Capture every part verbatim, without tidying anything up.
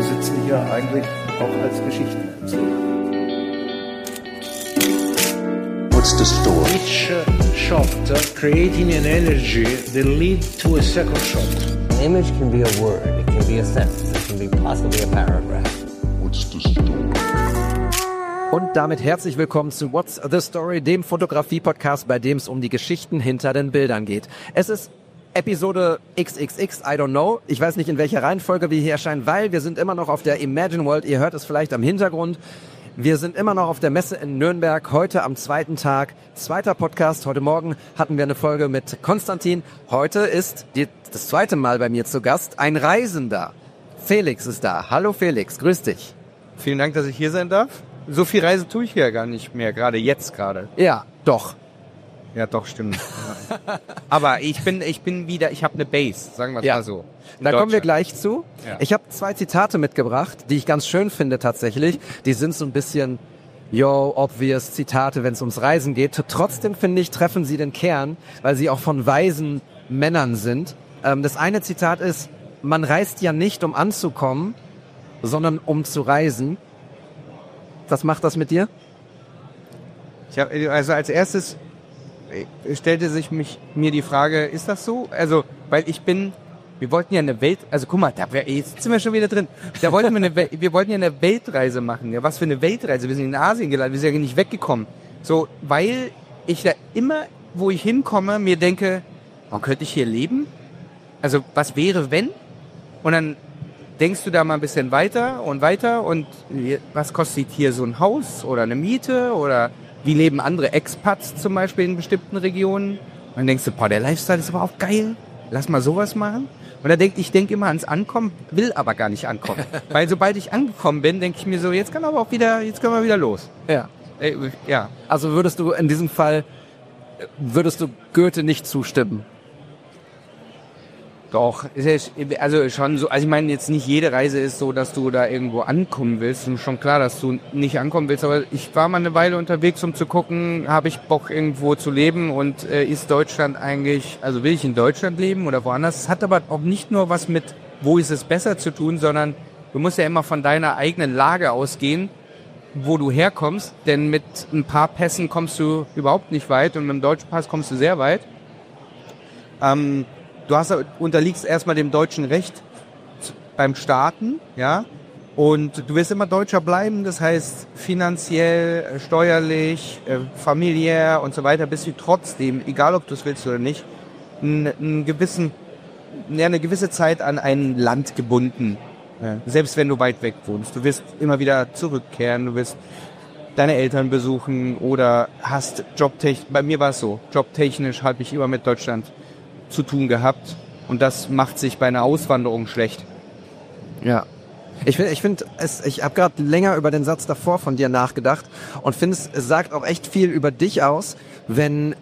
wir sitzen hier eigentlich auch als Geschichtenerzähler. What's the story? Each uh, shot uh, creating an energy that leads to a second shot. An image can be a word, it can be a sentence, it can be possibly a paragraph. What's the story? Und damit herzlich willkommen zu What's the Story, dem Fotografie-Podcast, bei dem es um die Geschichten hinter den Bildern geht. Es ist Episode X X X, I don't know. Ich weiß nicht, in welcher Reihenfolge wir hier erscheinen, weil wir sind immer noch auf der Imagine World. Ihr hört es vielleicht am Hintergrund. Wir sind immer noch auf der Messe in Nürnberg, heute am zweiten Tag. Zweiter Podcast. Heute Morgen hatten wir eine Folge mit Konstantin. Heute ist die, das zweite Mal bei mir zu Gast ein Reisender. Felix ist da. Hallo Felix, grüß dich. Vielen Dank, dass ich hier sein darf. So viel Reise tue ich ja gar nicht mehr, gerade jetzt gerade. Ja, doch. Ja, doch, stimmt. Ja. Aber ich bin ich bin wieder, ich habe eine Base, sagen wir es Ja. mal so. Da kommen wir gleich zu. Ja. Ich habe zwei Zitate mitgebracht, die ich ganz schön finde tatsächlich. Die sind so ein bisschen, yo, obvious Zitate, wenn es ums Reisen geht. Trotzdem, finde ich, treffen sie den Kern, weil sie auch von weisen Männern sind. Ähm, das eine Zitat ist, man reist ja nicht, um anzukommen, sondern um zu reisen. Was macht das mit dir? Ich hab, also als erstes stellte sich mich, mir die Frage, ist das so? Also, weil ich bin, wir wollten ja eine Welt, also guck mal, da wär, jetzt sind wir schon wieder drin. Da wollten wir eine, Wel- wir wollten ja eine Weltreise machen. Ja, was für eine Weltreise? Wir sind in Asien gelandet, wir sind ja nicht weggekommen. So, weil ich da immer, wo ich hinkomme, mir denke, warum könnte ich hier leben? Also, was wäre, wenn? Und dann denkst du da mal ein bisschen weiter und weiter und was kostet hier so ein Haus oder eine Miete oder wie leben andere Expats zum Beispiel in bestimmten Regionen? Und dann denkst du, boah, der Lifestyle ist aber auch geil, lass mal sowas machen. Und da denk ich denk immer ans Ankommen, will aber gar nicht ankommen. Weil sobald ich angekommen bin, denke ich mir so, jetzt kann aber auch wieder, jetzt können wir wieder los. Ja. Äh, ja. Also würdest du in diesem Fall, würdest du Goethe nicht zustimmen? Doch, ist ja, also schon so, also ich meine jetzt nicht jede Reise ist so, dass du da irgendwo ankommen willst. Und schon klar, dass du nicht ankommen willst, aber ich war mal eine Weile unterwegs, um zu gucken, habe ich Bock irgendwo zu leben und äh, ist Deutschland eigentlich, also will ich in Deutschland leben oder woanders? Es hat aber auch nicht nur was mit, wo ist es besser zu tun, sondern du musst ja immer von deiner eigenen Lage ausgehen, wo du herkommst, denn mit ein paar Pässen kommst du überhaupt nicht weit und mit dem deutschen Pass kommst du sehr weit. Ähm, Du hast, unterliegst erstmal dem deutschen Recht beim Starten, ja, und du wirst immer Deutscher bleiben, das heißt finanziell, steuerlich, familiär und so weiter, bist du trotzdem, egal ob du es willst oder nicht, einen, einen gewissen, ja, eine gewisse Zeit an ein Land gebunden, ja. Selbst wenn du weit weg wohnst. Du wirst immer wieder zurückkehren, du wirst deine Eltern besuchen oder hast jobtechnisch, bei mir war es so, jobtechnisch habe ich immer mit Deutschland zu tun gehabt und das macht sich bei einer Auswanderung schlecht. Ja. Ich finde, ich finde, es, ich habe gerade länger über den Satz davor von dir nachgedacht und finde, es sagt auch echt viel über dich aus, wenn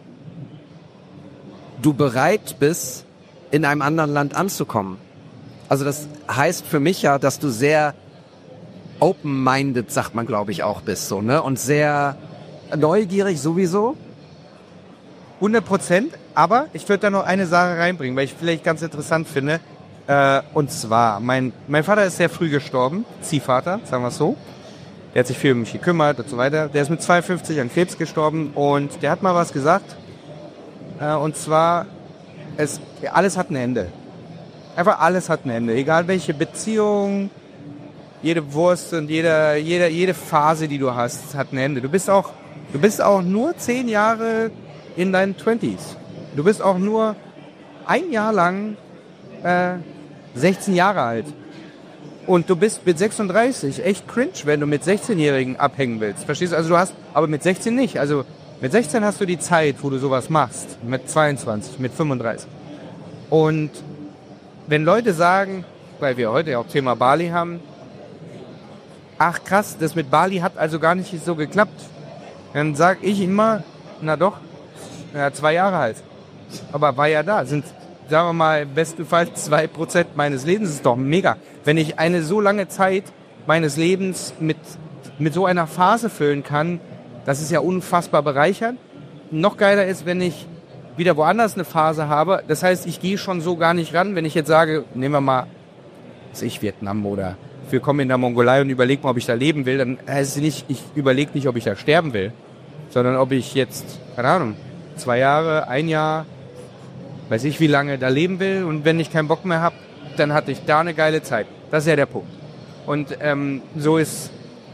du bereit bist, in einem anderen Land anzukommen. Also das heißt für mich ja, dass du sehr open-minded, sagt man, glaube ich, auch bist, so, ne? Und sehr neugierig sowieso. hundert Prozent, aber ich würde da noch eine Sache reinbringen, weil ich vielleicht ganz interessant finde. Äh, und zwar, mein, mein Vater ist sehr früh gestorben, Ziehvater, sagen wir es so. Der hat sich viel um mich gekümmert und so weiter. Der ist mit zweiundfünfzig an Krebs gestorben und der hat mal was gesagt. Äh, und zwar, es, alles hat ein Ende. Einfach alles hat ein Ende. Egal welche Beziehung, jede Wurst und jede, jede, jede Phase, die du hast, hat ein Ende. Du bist auch, du bist auch nur zehn Jahre in deinen Twenties. Du bist auch nur ein Jahr lang äh, sechzehn Jahre alt. Und du bist mit sechsunddreißig echt cringe, wenn du mit sechzehnjährigen abhängen willst. Verstehst du? Also du hast, aber mit sechzehn nicht. Also mit sechzehn hast du die Zeit, wo du sowas machst. Mit zweiundzwanzig, mit fünfunddreißig. Und wenn Leute sagen, weil wir heute ja auch Thema Bali haben, ach krass, das mit Bali hat also gar nicht so geklappt, dann sag ich immer, na doch, ja, zwei Jahre halt. Aber war ja da. Sind, sagen wir mal, bestenfalls zwei Prozent meines Lebens. Das ist doch mega. Wenn ich eine so lange Zeit meines Lebens mit, mit so einer Phase füllen kann, das ist ja unfassbar bereichernd. Noch geiler ist, wenn ich wieder woanders eine Phase habe. Das heißt, ich gehe schon so gar nicht ran, wenn ich jetzt sage, nehmen wir mal, was ich, Vietnam oder willkommen in der Mongolei und überlege mal, ob ich da leben will, dann heißt es nicht, ich überlege nicht, ob ich da sterben will, sondern ob ich jetzt, keine Ahnung, zwei Jahre, ein Jahr, weiß ich wie lange da leben will und wenn ich keinen Bock mehr habe, dann hatte ich da eine geile Zeit. Das ist ja der Punkt. Und ähm, so ist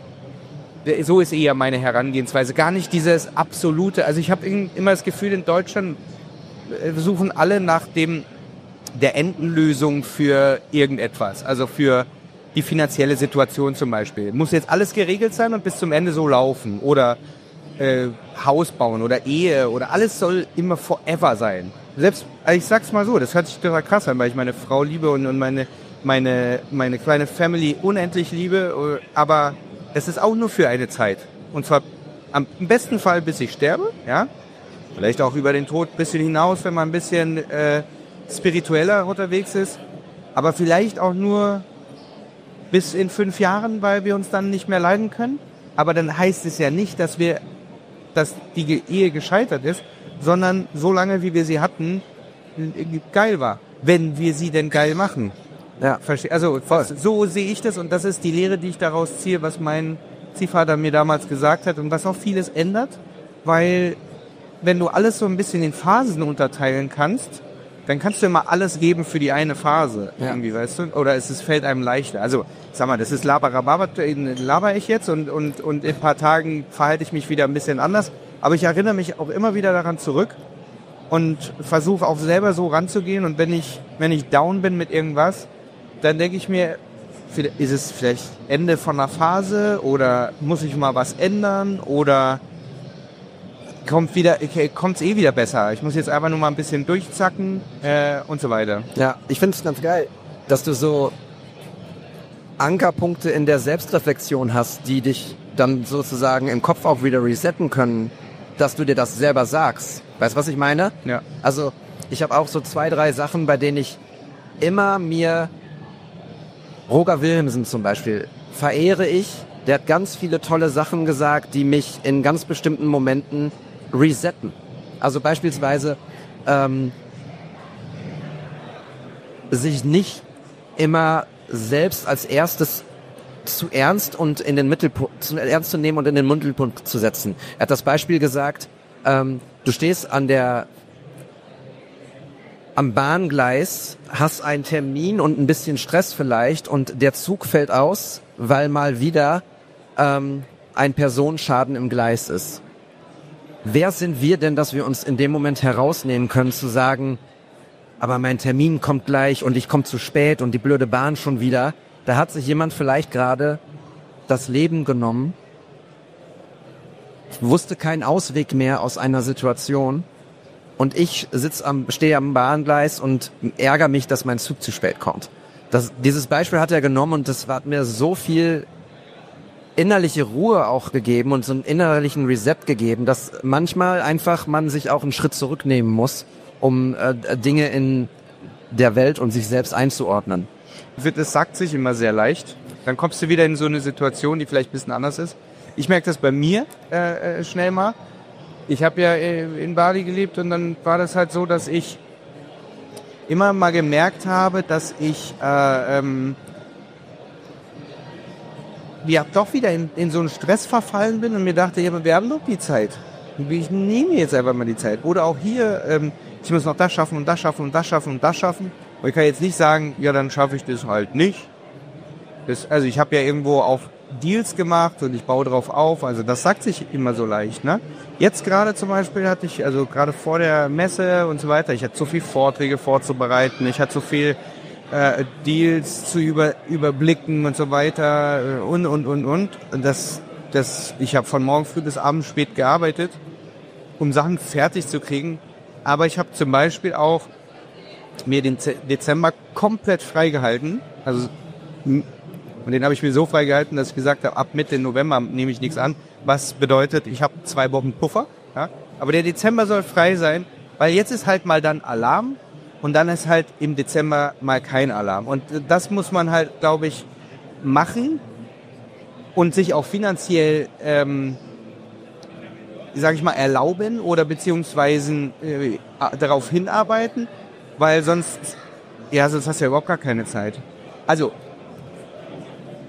so ist eher meine Herangehensweise. Gar nicht dieses absolute, also ich habe immer das Gefühl, in Deutschland suchen alle nach dem der Endenlösung für irgendetwas, also für die finanzielle Situation zum Beispiel. Muss jetzt alles geregelt sein und bis zum Ende so laufen oder äh, Haus bauen oder Ehe oder alles soll immer forever sein. Selbst, also ich sag's mal so, das hört sich total krass an, weil ich meine Frau liebe und, und meine, meine, meine kleine Family unendlich liebe, aber es ist auch nur für eine Zeit. Und zwar am besten Fall, bis ich sterbe, ja. Vielleicht auch über den Tod ein bisschen hinaus, wenn man ein bisschen äh, spiritueller unterwegs ist. Aber vielleicht auch nur bis in fünf Jahren, weil wir uns dann nicht mehr leiden können. Aber dann heißt es ja nicht, dass wir, dass die Ehe gescheitert ist, sondern so lange, wie wir sie hatten, geil war. Wenn wir sie denn geil machen. Ja. Also so sehe ich das und das ist die Lehre, die ich daraus ziehe, was mein Ziehvater mir damals gesagt hat und was auch vieles ändert, weil wenn du alles so ein bisschen in Phasen unterteilen kannst, dann kannst du immer alles geben für die eine Phase, ja. Irgendwie, weißt du? Oder es ist, fällt einem leichter. Also, sag mal, das ist Laberababa, laber ich jetzt und, und, und in ein paar Tagen verhalte ich mich wieder ein bisschen anders. Aber ich erinnere mich auch immer wieder daran zurück und versuche auch selber so ranzugehen. Und wenn ich, wenn ich down bin mit irgendwas, dann denke ich mir, ist es vielleicht Ende von einer Phase oder muss ich mal was ändern oder kommt wieder, okay, kommt's eh wieder besser. Ich muss jetzt einfach nur mal ein bisschen durchzacken äh, und so weiter. Ja, ich finde es ganz geil, dass du so Ankerpunkte in der Selbstreflexion hast, die dich dann sozusagen im Kopf auch wieder resetten können, dass du dir das selber sagst. Weißt du, was ich meine? Ja. Also ich habe auch so zwei, drei Sachen, bei denen ich immer mir Roger Wilhelmsen zum Beispiel verehre ich. Der hat ganz viele tolle Sachen gesagt, die mich in ganz bestimmten Momenten resetten. Also beispielsweise ähm, sich nicht immer selbst als erstes zu ernst und in den Mittelpunkt zu ernst zu nehmen und in den Mittelpunkt zu setzen. Er hat das Beispiel gesagt, ähm, du stehst an der am Bahngleis, hast einen Termin und ein bisschen Stress vielleicht und der Zug fällt aus, weil mal wieder ähm, ein Personenschaden im Gleis ist. Wer sind wir denn, dass wir uns in dem Moment herausnehmen können, zu sagen, aber mein Termin kommt gleich und ich komme zu spät und die blöde Bahn schon wieder. Da hat sich jemand vielleicht gerade das Leben genommen, wusste keinen Ausweg mehr aus einer Situation und ich sitz am, stehe am Bahngleis und ärgere mich, dass mein Zug zu spät kommt. Das, dieses Beispiel hat er genommen und das hat mir so viel innerliche Ruhe auch gegeben und so einen innerlichen Reset gegeben, dass manchmal einfach man sich auch einen Schritt zurücknehmen muss, um äh, Dinge in der Welt und sich selbst einzuordnen. Das sagt sich immer sehr leicht. Dann kommst du wieder in so eine Situation, die vielleicht ein bisschen anders ist. Ich merke das bei mir äh, schnell mal. Ich habe ja in Bali gelebt und dann war das halt so, dass ich immer mal gemerkt habe, dass ich äh, ähm, ja doch wieder in, in so einen Stress verfallen bin und mir dachte, ja, wir haben doch die Zeit. Ich nehme jetzt einfach mal die Zeit. Oder auch hier, ähm, ich muss noch das schaffen und das schaffen und das schaffen und das schaffen. Und ich kann jetzt nicht sagen, ja, dann schaffe ich das halt nicht. Das, also ich habe ja irgendwo auch Deals gemacht und ich baue drauf auf. Also das sagt sich immer so leicht, ne? Jetzt gerade zum Beispiel hatte ich, also gerade vor der Messe und so weiter, ich hatte so viel Vorträge vorzubereiten, ich hatte so viel äh, Deals zu über, überblicken und so weiter und, und, und, und. Und das, das, ich habe von morgen früh bis abends spät gearbeitet, um Sachen fertig zu kriegen. Aber ich habe zum Beispiel auch mir den Dezember komplett freigehalten. Also, und den habe ich mir so freigehalten, dass ich gesagt habe, ab Mitte November nehme ich nichts an. Was bedeutet, ich habe zwei Wochen Puffer. Ja? Aber der Dezember soll frei sein, weil jetzt ist halt mal dann Alarm und dann ist halt im Dezember mal kein Alarm. Und das muss man halt, glaube ich, machen und sich auch finanziell, ähm, sage ich mal, erlauben oder beziehungsweise äh, darauf hinarbeiten, weil sonst, ja, sonst hast du ja überhaupt gar keine Zeit. Also,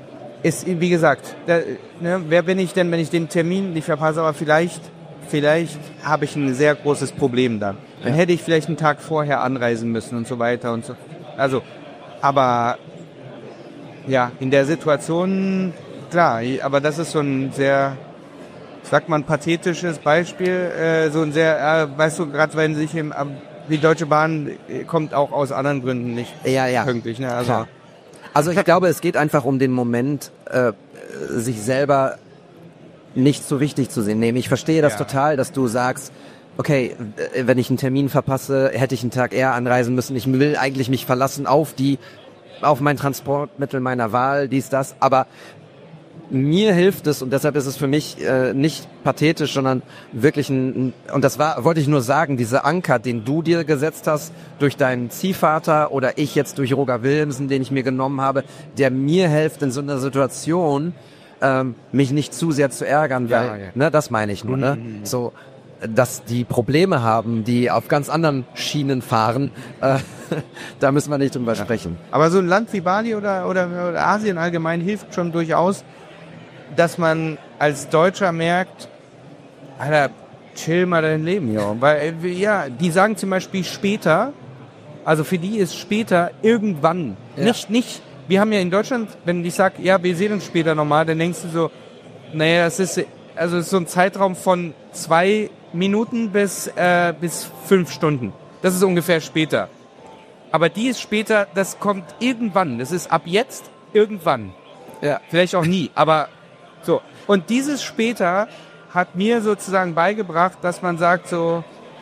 ist, wie gesagt, da, ne, wer bin ich denn, wenn ich den Termin nicht verpasse, aber vielleicht, vielleicht habe ich ein sehr großes Problem dann. Dann hätte ich vielleicht einen Tag vorher anreisen müssen und so weiter und so. Also, aber ja, in der Situation, klar, aber das ist so ein sehr, sagt man, pathetisches Beispiel, äh, so ein sehr, äh, weißt du, gerade wenn sich im, die Deutsche Bahn kommt auch aus anderen Gründen nicht ja, ja. pünktlich, ne? Also, Klar. Also ich glaube, es geht einfach um den Moment, äh, sich selber nicht so wichtig zu sehen. Nee, ich verstehe das Ja. total, dass du sagst, okay, äh, wenn ich einen Termin verpasse, hätte ich einen Tag eher anreisen müssen. Ich will eigentlich mich verlassen auf die, auf mein Transportmittel meiner Wahl, dies, das. Aber mir hilft es, und deshalb ist es für mich äh, nicht pathetisch, sondern wirklich ein, und das war, wollte ich nur sagen, dieser Anker, den du dir gesetzt hast durch deinen Ziehvater oder ich jetzt durch Roger Willemsen, den ich mir genommen habe, der mir hilft in so einer Situation, ähm, mich nicht zu sehr zu ärgern, Ja, weil, ja. ne, das meine ich nur, ne, so, dass die Probleme haben, die auf ganz anderen Schienen fahren, äh, da müssen wir nicht drüber sprechen. aber so ein Land wie Bali oder, oder, oder Asien allgemein hilft schon durchaus, dass man als Deutscher merkt, Alter, chill mal dein Leben hier. Weil, äh, ja, die sagen zum Beispiel später, also für die ist später irgendwann. Ja. Nicht, nicht, wir haben ja in Deutschland, wenn ich sag, ja, wir sehen uns später nochmal, dann denkst du so, naja, das ist, also das ist so ein Zeitraum von zwei Minuten bis, äh, bis fünf Stunden. Das ist ungefähr später. Aber die ist später, das kommt irgendwann. Das ist ab jetzt irgendwann. Ja. Vielleicht auch nie, aber so. Und dieses später hat mir sozusagen beigebracht, dass man sagt so,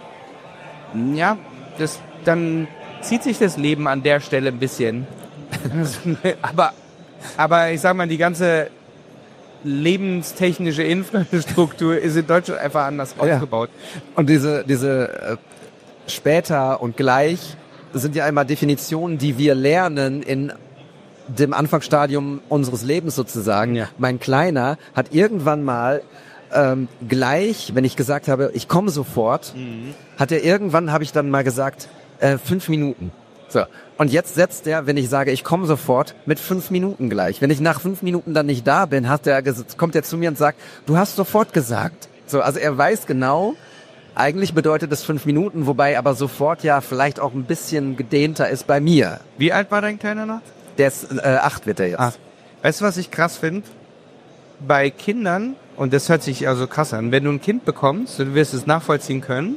ja, das, dann zieht sich das Leben an der Stelle ein bisschen. aber, aber ich sag mal, die ganze lebenstechnische Infrastruktur ist in Deutschland einfach anders Ja. aufgebaut. Und diese, diese äh, später und gleich sind ja einmal Definitionen, die wir lernen in dem Anfangsstadium unseres Lebens sozusagen. Ja. Mein Kleiner hat irgendwann mal ähm, gleich, wenn ich gesagt habe, ich komme sofort, Mhm. hat er irgendwann, habe ich dann mal gesagt, äh, fünf Minuten. So. Und jetzt setzt er, wenn ich sage, ich komme sofort, mit fünf Minuten gleich. Wenn ich nach fünf Minuten dann nicht da bin, hat er, ges- kommt er zu mir und sagt, du hast sofort gesagt. So, also er weiß genau, eigentlich bedeutet es fünf Minuten, wobei aber sofort ja vielleicht auch ein bisschen gedehnter ist bei mir. Wie alt war dein Kleiner noch? Der ist äh, acht wird er jetzt. Ah, weißt du, was ich krass finde? Bei Kindern, und das hört sich also krass an, wenn du ein Kind bekommst, du wirst es nachvollziehen können,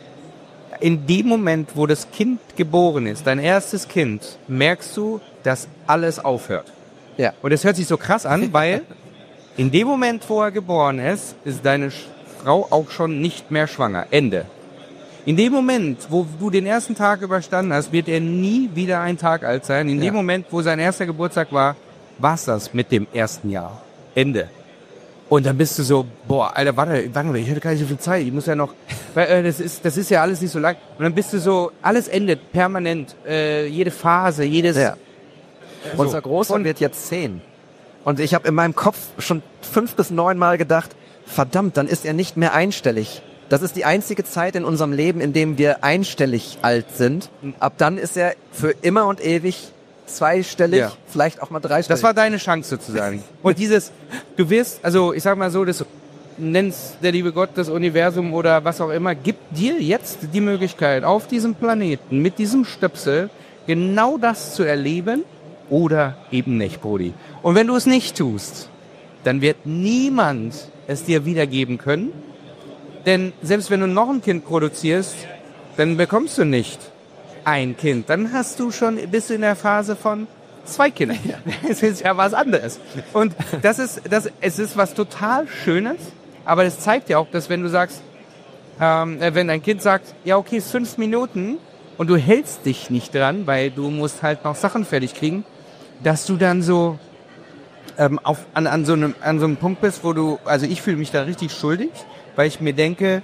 in dem Moment, wo das Kind geboren ist, dein erstes Kind, merkst du, dass alles aufhört. Ja. Und das hört sich so krass an, weil in dem Moment, wo er geboren ist, ist deine Sch- Frau auch schon nicht mehr schwanger. Ende. In dem Moment, wo du den ersten Tag überstanden hast, wird er nie wieder ein Tag alt sein. In Ja. dem Moment, wo sein erster Geburtstag war, war's das mit dem ersten Jahr. Ende. Und dann bist du so, boah, Alter, warte, warte mal, ich hatte gar nicht so viel Zeit, ich muss ja noch, weil, äh, das ist, das ist ja alles nicht so lang. Und dann bist du so, alles endet permanent, äh, jede Phase, jedes, Ja. so. Unser Großer Und- wird jetzt zehn. Und ich habe in meinem Kopf schon fünf bis neun Mal gedacht, verdammt, dann ist er nicht mehr einstellig. Das ist die einzige Zeit in unserem Leben, in dem wir einstellig alt sind. Ab dann ist er für immer und ewig zweistellig, Ja. vielleicht auch mal dreistellig. Das war deine Chance sozusagen. Und dieses, du wirst, also ich sag mal so, das nenn's der liebe Gott, das Universum oder was auch immer, gibt dir jetzt die Möglichkeit, auf diesem Planeten mit diesem Stöpsel genau das zu erleben oder eben nicht, Brody. Und wenn du es nicht tust, dann wird niemand es dir wiedergeben können. Denn selbst wenn du noch ein Kind produzierst, dann bekommst du nicht ein Kind. Dann hast du schon, bist du in der Phase von zwei Kindern. Es ist ja was anderes. Und das ist, das, es ist was total Schönes, aber das zeigt ja auch, dass wenn du sagst, ähm, äh, wenn dein Kind sagt, ja okay, es ist fünf Minuten und du hältst dich nicht dran, weil du musst halt noch Sachen fertig kriegen, dass du dann so ähm, auf, an, an, so einem, an so einem Punkt bist, wo du, also ich fühle mich da richtig schuldig, weil ich mir denke,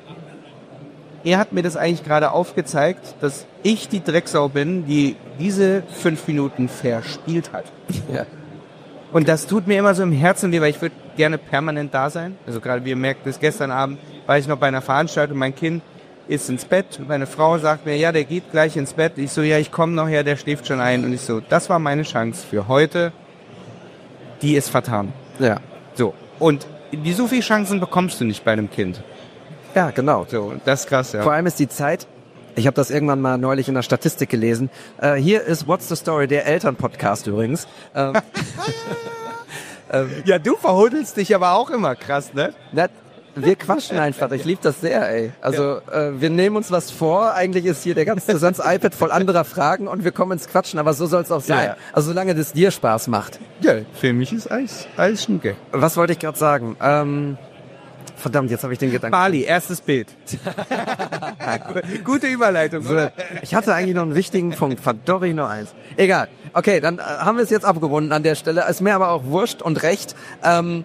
er hat mir das eigentlich gerade aufgezeigt, dass ich die Drecksau bin, die diese fünf Minuten verspielt hat. Ja. Und das tut mir immer so im Herzen weh, weil ich würde gerne permanent da sein. Also gerade, wie ihr merkt, bis gestern Abend war ich noch bei einer Veranstaltung, mein Kind ist ins Bett. Meine Frau sagt mir, ja, der geht gleich ins Bett. Ich so, ja, ich komme noch her, der schläft schon ein. Und ich so, das war meine Chance für heute. die ist vertan. Ja. So. Und die so viele Chancen bekommst du nicht bei einem Kind. Ja, genau. So, das ist krass, ja. Vor allem ist die Zeit, ich habe das irgendwann mal neulich in der Statistik gelesen, äh, hier ist What's the Story, der Elternpodcast übrigens. Ähm, Ja, du verhudelst dich aber auch immer krass, ne? na, wir quatschen einfach, ich liebe das sehr, ey. Also äh, wir nehmen uns was vor, eigentlich ist hier der ganze das ganze iPad voll anderer Fragen und wir kommen ins Quatschen, aber so soll es auch sein. Ja, ja. Also solange das dir Spaß macht. Ja, für mich ist alles, alles Schnücke. Was wollte ich gerade sagen? Ähm, verdammt, jetzt habe ich den Gedanken. Bali, erstes Bild. Gute Überleitung. So, ich hatte eigentlich noch einen wichtigen Punkt, verdorre ich noch eins. Egal. Okay, dann äh, haben wir es jetzt abgewunden an der Stelle. Ist mir aber auch wurscht und recht. Ähm,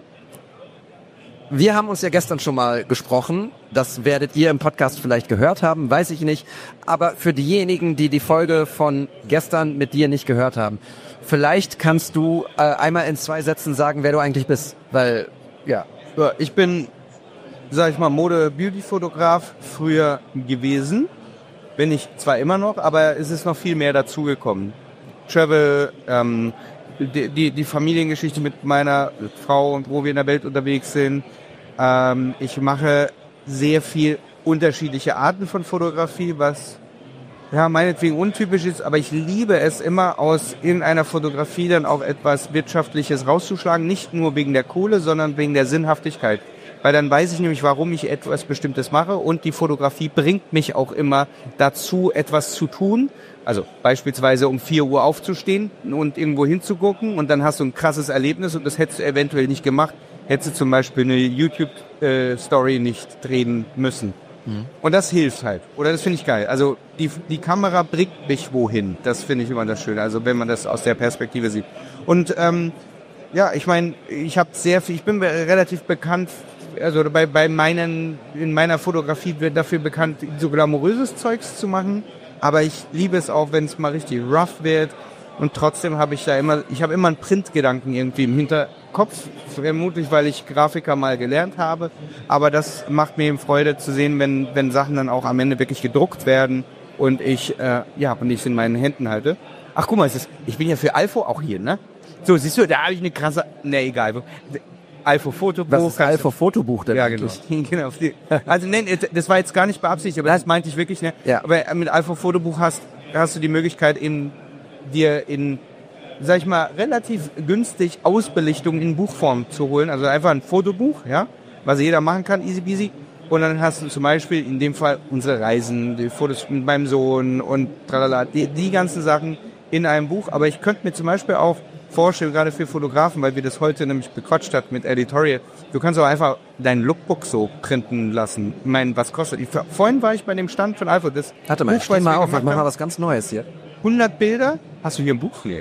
wir haben uns ja gestern schon mal gesprochen. Das werdet ihr im Podcast vielleicht gehört haben, weiß ich nicht. Aber für diejenigen, die die Folge von gestern mit dir nicht gehört haben, vielleicht kannst du äh, einmal in zwei Sätzen sagen, wer du eigentlich bist. Weil, ja. Ja, ich bin, sag ich mal, Mode-Beauty-Fotograf früher gewesen. Bin ich zwar immer noch, aber es ist noch viel mehr dazugekommen. Travel, ähm, die, die, die Familiengeschichte mit meiner Frau und wo wir in der Welt unterwegs sind. Ähm, ich mache sehr viel unterschiedliche Arten von Fotografie, was ja meinetwegen untypisch ist, aber ich liebe es immer, aus irgendeiner Fotografie dann auch etwas Wirtschaftliches rauszuschlagen. Nicht nur wegen der Kohle, sondern wegen der Sinnhaftigkeit. Weil dann weiß ich nämlich, warum ich etwas Bestimmtes mache und die Fotografie bringt mich auch immer dazu, etwas zu tun. Also beispielsweise um vier Uhr aufzustehen und irgendwo hinzugucken und dann hast du ein krasses Erlebnis und das hättest du eventuell nicht gemacht, hättest du zum Beispiel eine YouTube-Story nicht drehen müssen. Mhm. Und das hilft halt. Oder das finde ich geil. Also die, die Kamera bringt mich wohin. Das finde ich immer das Schöne. Also wenn man das aus der Perspektive sieht. Und ähm, ja, ich meine, ich habe sehr viel, ich bin relativ bekannt, also bei, bei meinen, in meiner Fotografie wird dafür bekannt, so glamouröses Zeugs zu machen. Aber ich liebe es auch, wenn es mal richtig rough wird. Und trotzdem habe ich da immer, ich habe immer einen Printgedanken irgendwie im Hinterkopf. Vermutlich, weil ich Grafiker mal gelernt habe. Aber das macht mir eben Freude zu sehen, wenn, wenn Sachen dann auch am Ende wirklich gedruckt werden und ich, äh, ja, und ich es in meinen Händen halte. Ach, guck mal, es ist, ich bin ja für Alpho auch hier, ne? So, siehst du, da habe ich eine krasse, ne, egal. Alpho Fotobuch. Was ist Alpho Fotobuch denn? Ja, genau. genau. Also nein, das war jetzt gar nicht beabsichtigt, aber das meinte ich wirklich, ne? Ja. Aber mit Alpho Fotobuch hast, hast du die Möglichkeit, eben dir in, sag ich mal, relativ günstig Ausbelichtungen in Buchform zu holen. Also einfach ein Fotobuch, ja, was jeder machen kann, easy peasy. Und dann hast du zum Beispiel in dem Fall unsere Reisen, die Fotos mit meinem Sohn und tralala, die, die ganzen Sachen in einem Buch. Aber ich könnte mir zum Beispiel auch vorstellen, gerade für Fotografen, weil wir das heute nämlich bequatscht hat mit Editorial, du kannst auch einfach dein Lookbook so printen lassen. Ich meine, was kostet? Ich, vorhin war ich bei dem Stand von Alpho. Das Warte mal, Buch, stell was mal wir auf, gemacht mach mal haben, was ganz Neues hier. hundert Bilder. Hast du hier ein Buch? Nee.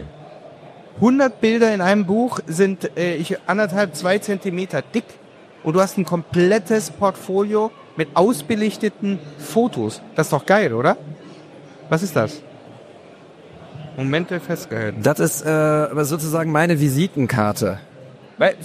hundert Bilder in einem Buch sind äh, ich anderthalb, zwei Zentimeter dick und du hast ein komplettes Portfolio mit ausbelichteten Fotos. Das ist doch geil, oder? Was ist das? Momente festgehalten. Das ist äh, sozusagen meine Visitenkarte. Weil,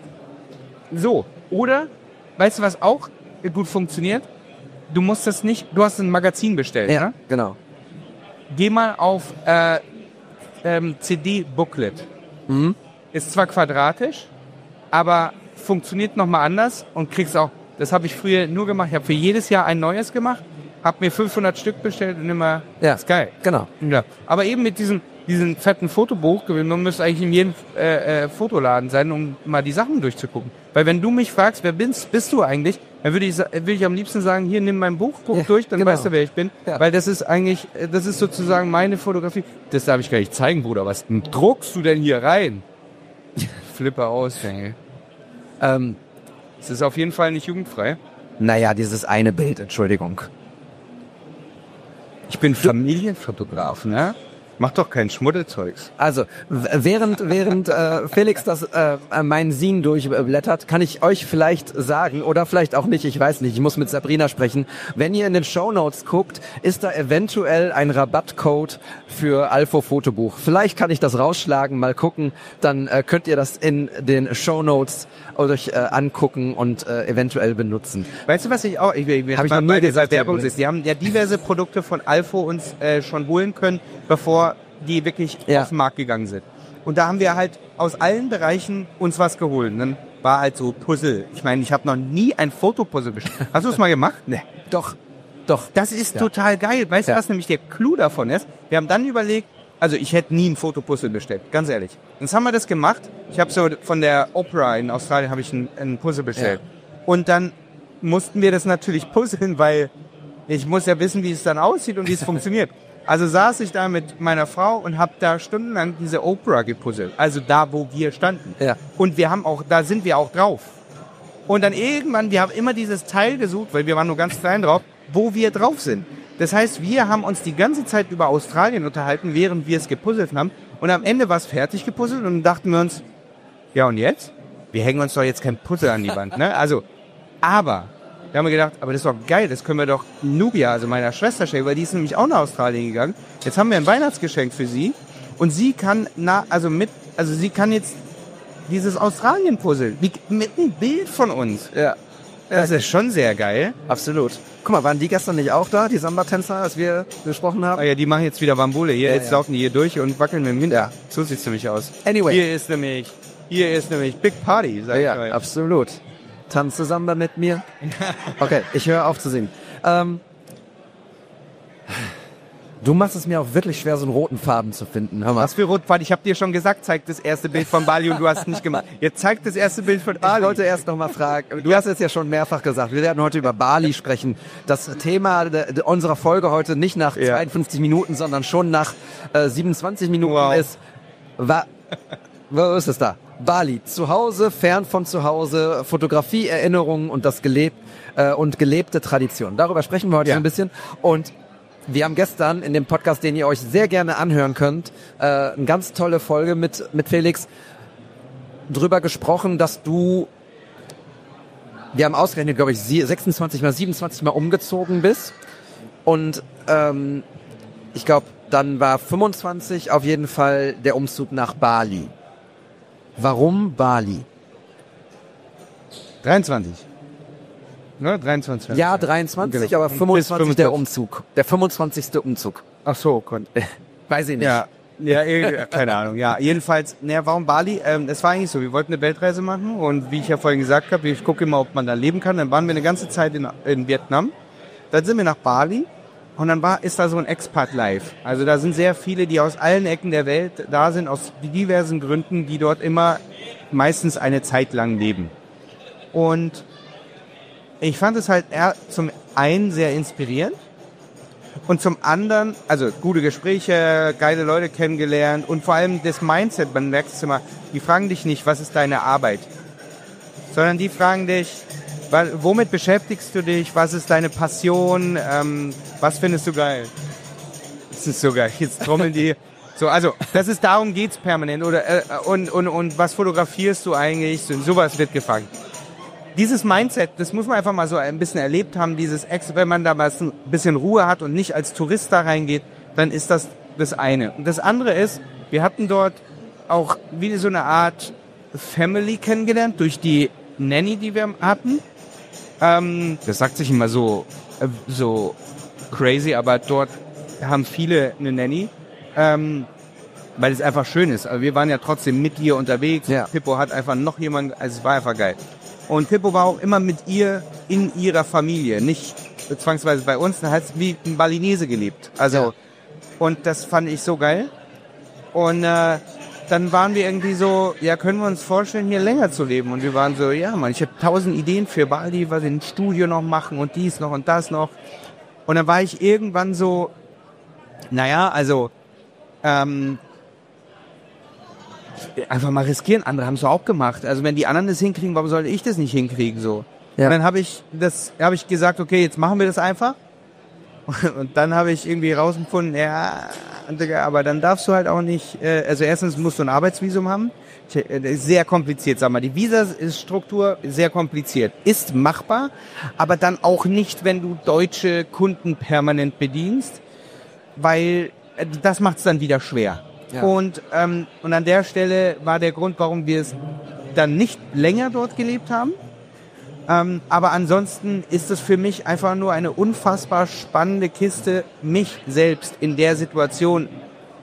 so, oder, weißt du, was auch gut funktioniert? Du musst das nicht, du hast ein Magazin bestellt, Ja, ne? genau. Geh mal auf äh, ähm, C D-Booklet. Mhm. Ist zwar quadratisch, aber funktioniert nochmal anders und kriegst auch, das habe ich früher nur gemacht, ich habe für jedes Jahr ein neues gemacht, habe mir fünfhundert Stück bestellt und immer, Ja, ist geil. Genau. Ja. Aber eben mit diesem, diesem fetten Fotobuch, man müsste eigentlich in jedem äh, äh, Fotoladen sein, um mal die Sachen durchzugucken. Weil wenn du mich fragst, wer bist, bist du eigentlich, dann würde ich, sa- würde ich am liebsten sagen, hier, nimm mein Buch, guck Ja, durch, dann genau. weißt du, wer ich bin. Ja. Weil das ist eigentlich, äh, das ist sozusagen meine Fotografie. Das darf ich gar nicht zeigen, Bruder. Was druckst du denn hier rein? Flippe aus, ey. Ähm, Es ist auf jeden Fall nicht jugendfrei. naja, dieses eine Bild, Entschuldigung. Ich bin Familienfotograf, ne? Mach doch kein Schmuddelzeugs. Also, w- während, während äh, Felix das äh, mein Sin durchblättert, kann ich euch vielleicht sagen, oder vielleicht auch nicht, ich weiß nicht, ich muss mit Sabrina sprechen, wenn ihr in den Shownotes guckt, ist da eventuell ein Rabattcode für Alpho Fotobuch. Vielleicht kann ich das rausschlagen, mal gucken, dann äh, könnt ihr das in den Shownotes euch äh, angucken und äh, eventuell benutzen. Weißt du, was ich auch, ich, ich, Hab ich noch nie bei dieser gesagt, Werbung übrigens. ist, die haben ja diverse Produkte von Alpho uns äh, schon holen können, bevor die wirklich Ja. auf den Markt gegangen sind. Und da haben wir halt aus allen Bereichen uns was geholt. Und dann war halt so Puzzle. Ich meine, ich habe noch nie ein Fotopuzzle bestellt. Hast du es mal gemacht? Nee. Doch, doch. Das ist Ja. total geil. Weißt du, Ja. was nämlich der Clou davon ist? Wir haben dann überlegt, also ich hätte nie ein Fotopuzzle bestellt, ganz ehrlich. Jetzt haben wir das gemacht. Ich habe so von der Opera in Australien habe ich ein, ein Puzzle bestellt. Und dann mussten wir das natürlich puzzeln, weil ich muss ja wissen, wie es dann aussieht und wie es funktioniert. Also saß ich da mit meiner Frau und habe da stundenlang diese Opera gepuzzelt. Also da, wo wir standen. Ja. Und wir haben auch, da sind wir auch drauf. Und dann irgendwann, wir haben immer dieses Teil gesucht, weil wir waren nur ganz klein drauf, wo wir drauf sind. Das heißt, wir haben uns die ganze Zeit über Australien unterhalten, während wir es gepuzzelt haben. Und am Ende war es fertig gepuzzelt und dann dachten wir uns, ja und jetzt? Wir hängen uns doch jetzt kein Puzzle an die Wand, ne? Also, aber, wir haben mir gedacht, aber das ist doch geil, das können wir doch Nubia, also meiner Schwester schenken, weil die ist nämlich auch nach Australien gegangen. Jetzt haben wir ein Weihnachtsgeschenk für sie und sie kann, na, also mit, also sie kann jetzt dieses Australien-Puzzle, wie- mit einem Bild von uns. Ja, Das ist schon sehr geil. absolut. Guck mal, waren die gestern nicht auch da, die Samba-Tänzer, als wir gesprochen haben? Ah ja, die machen jetzt wieder Bambule hier. Ja, Jetzt ja. laufen die hier durch und wackeln mit dem Wind. Ja, so sieht's nämlich aus. Anyway. Hier ist nämlich, hier ist nämlich Big Party, sag Ja, ich euch. absolut. Tanze Samba mit mir. Okay, ich höre auf zu singen. Ähm, du machst es mir auch wirklich schwer, so einen roten Faden zu finden. Hör mal. Was für Rotpfad? Ich habe dir schon gesagt, zeig das erste Bild von Bali und du hast es nicht gemacht. Jetzt zeig das erste Bild von Ich Bali. wollte erst noch mal fragen, du hast es ja schon mehrfach gesagt, wir werden heute über Bali sprechen. Das Thema de, de unserer Folge heute nicht nach Ja. zweiundfünfzig Minuten, sondern schon nach äh, siebenundzwanzig Minuten Wow. ist, wa, wo ist es da? Bali, zu Hause, fern von zu Hause, Fotografie, Erinnerungen und das gelebt äh, und gelebte Tradition. Darüber sprechen wir heute Ja. so ein bisschen. Und wir haben gestern in dem Podcast, den ihr euch sehr gerne anhören könnt, äh, eine ganz tolle Folge mit mit Felix drüber gesprochen, dass du, wir haben ausgerechnet, glaube ich, sie- sechsundzwanzig mal, siebenundzwanzig mal umgezogen bist. Und ähm, ich glaube, dann war fünfundzwanzig auf jeden Fall der Umzug nach Bali. Warum Bali? dreiundzwanzig. Ne, dreiundzwanzig. Ja, dreiundzwanzig, Genau. aber Bis fünfundzwanzig der fünfundzwanzig. Umzug. Der fünfundzwanzigste Umzug. Ach so, Gott. Weiß ich nicht. Ja, ja, irgendwie- keine Ahnung. Ja, jedenfalls, naja, warum Bali? Ähm, es war eigentlich so, wir wollten eine Weltreise machen und wie ich ja vorhin gesagt habe, ich gucke immer, ob man da leben kann. Dann waren wir eine ganze Zeit in, in Vietnam. Dann sind wir nach Bali und dann war, ist da so ein Expat Live. Also da sind sehr viele, die aus allen Ecken der Welt da sind, aus diversen Gründen, die dort immer meistens eine Zeit lang leben. Und ich fand es halt eher zum einen sehr inspirierend und zum anderen, also gute Gespräche, geile Leute kennengelernt und vor allem das Mindset, man merkt es immer, die fragen dich nicht, was ist deine Arbeit, sondern die fragen dich, wa- womit beschäftigst du dich, was ist deine Passion, ähm, was findest du geil? Das ist so geil, jetzt trommeln die. So, also, das ist, darum geht's permanent, oder, äh, und, und, und was fotografierst du eigentlich, so, sowas wird gefragt. Dieses Mindset, das muss man einfach mal so ein bisschen erlebt haben, dieses Ex, wenn man da mal ein bisschen Ruhe hat und nicht als Tourist da reingeht, dann ist das das eine. Und das andere ist, wir hatten dort auch wie so eine Art Family kennengelernt, durch die Nanny, die wir hatten. Ähm, das sagt sich immer so, äh, so crazy, aber dort haben viele eine Nanny, ähm, weil es einfach schön ist. Aber wir waren ja trotzdem mit ihr unterwegs. Ja. Pippo hat einfach noch jemanden, also es war einfach geil. Und Pippo war auch immer mit ihr in ihrer Familie, nicht zwangsweise bei uns. Da hat sie wie ein Balinese gelebt. Also, Ja. und das fand ich so geil. Und äh, dann waren wir irgendwie so, ja, können wir uns vorstellen, hier länger zu leben? Und wir waren so, ja, Mann, ich habe tausend Ideen für Bali, was wir im Studio noch machen und dies noch und das noch. Und dann war ich irgendwann so, naja, also, ähm, einfach mal riskieren. Andere haben es auch gemacht. Also wenn die anderen das hinkriegen, warum sollte ich das nicht hinkriegen? So. Ja. Und dann habe ich das, habe ich gesagt, okay, jetzt machen wir das einfach. Und dann habe ich irgendwie rausgefunden, ja, Digga, aber dann darfst du halt auch nicht, äh, also erstens musst du ein Arbeitsvisum haben. Ich, äh, das ist sehr kompliziert, sag mal. Die Visastruktur ist sehr kompliziert. Ist machbar, aber dann auch nicht, wenn du deutsche Kunden permanent bedienst, weil äh, das macht es dann wieder schwer. Ja. Und, ähm, und an der Stelle war der Grund, warum wir es dann nicht länger dort gelebt haben. Ähm, aber ansonsten ist es für mich einfach nur eine unfassbar spannende Kiste, mich selbst in der Situation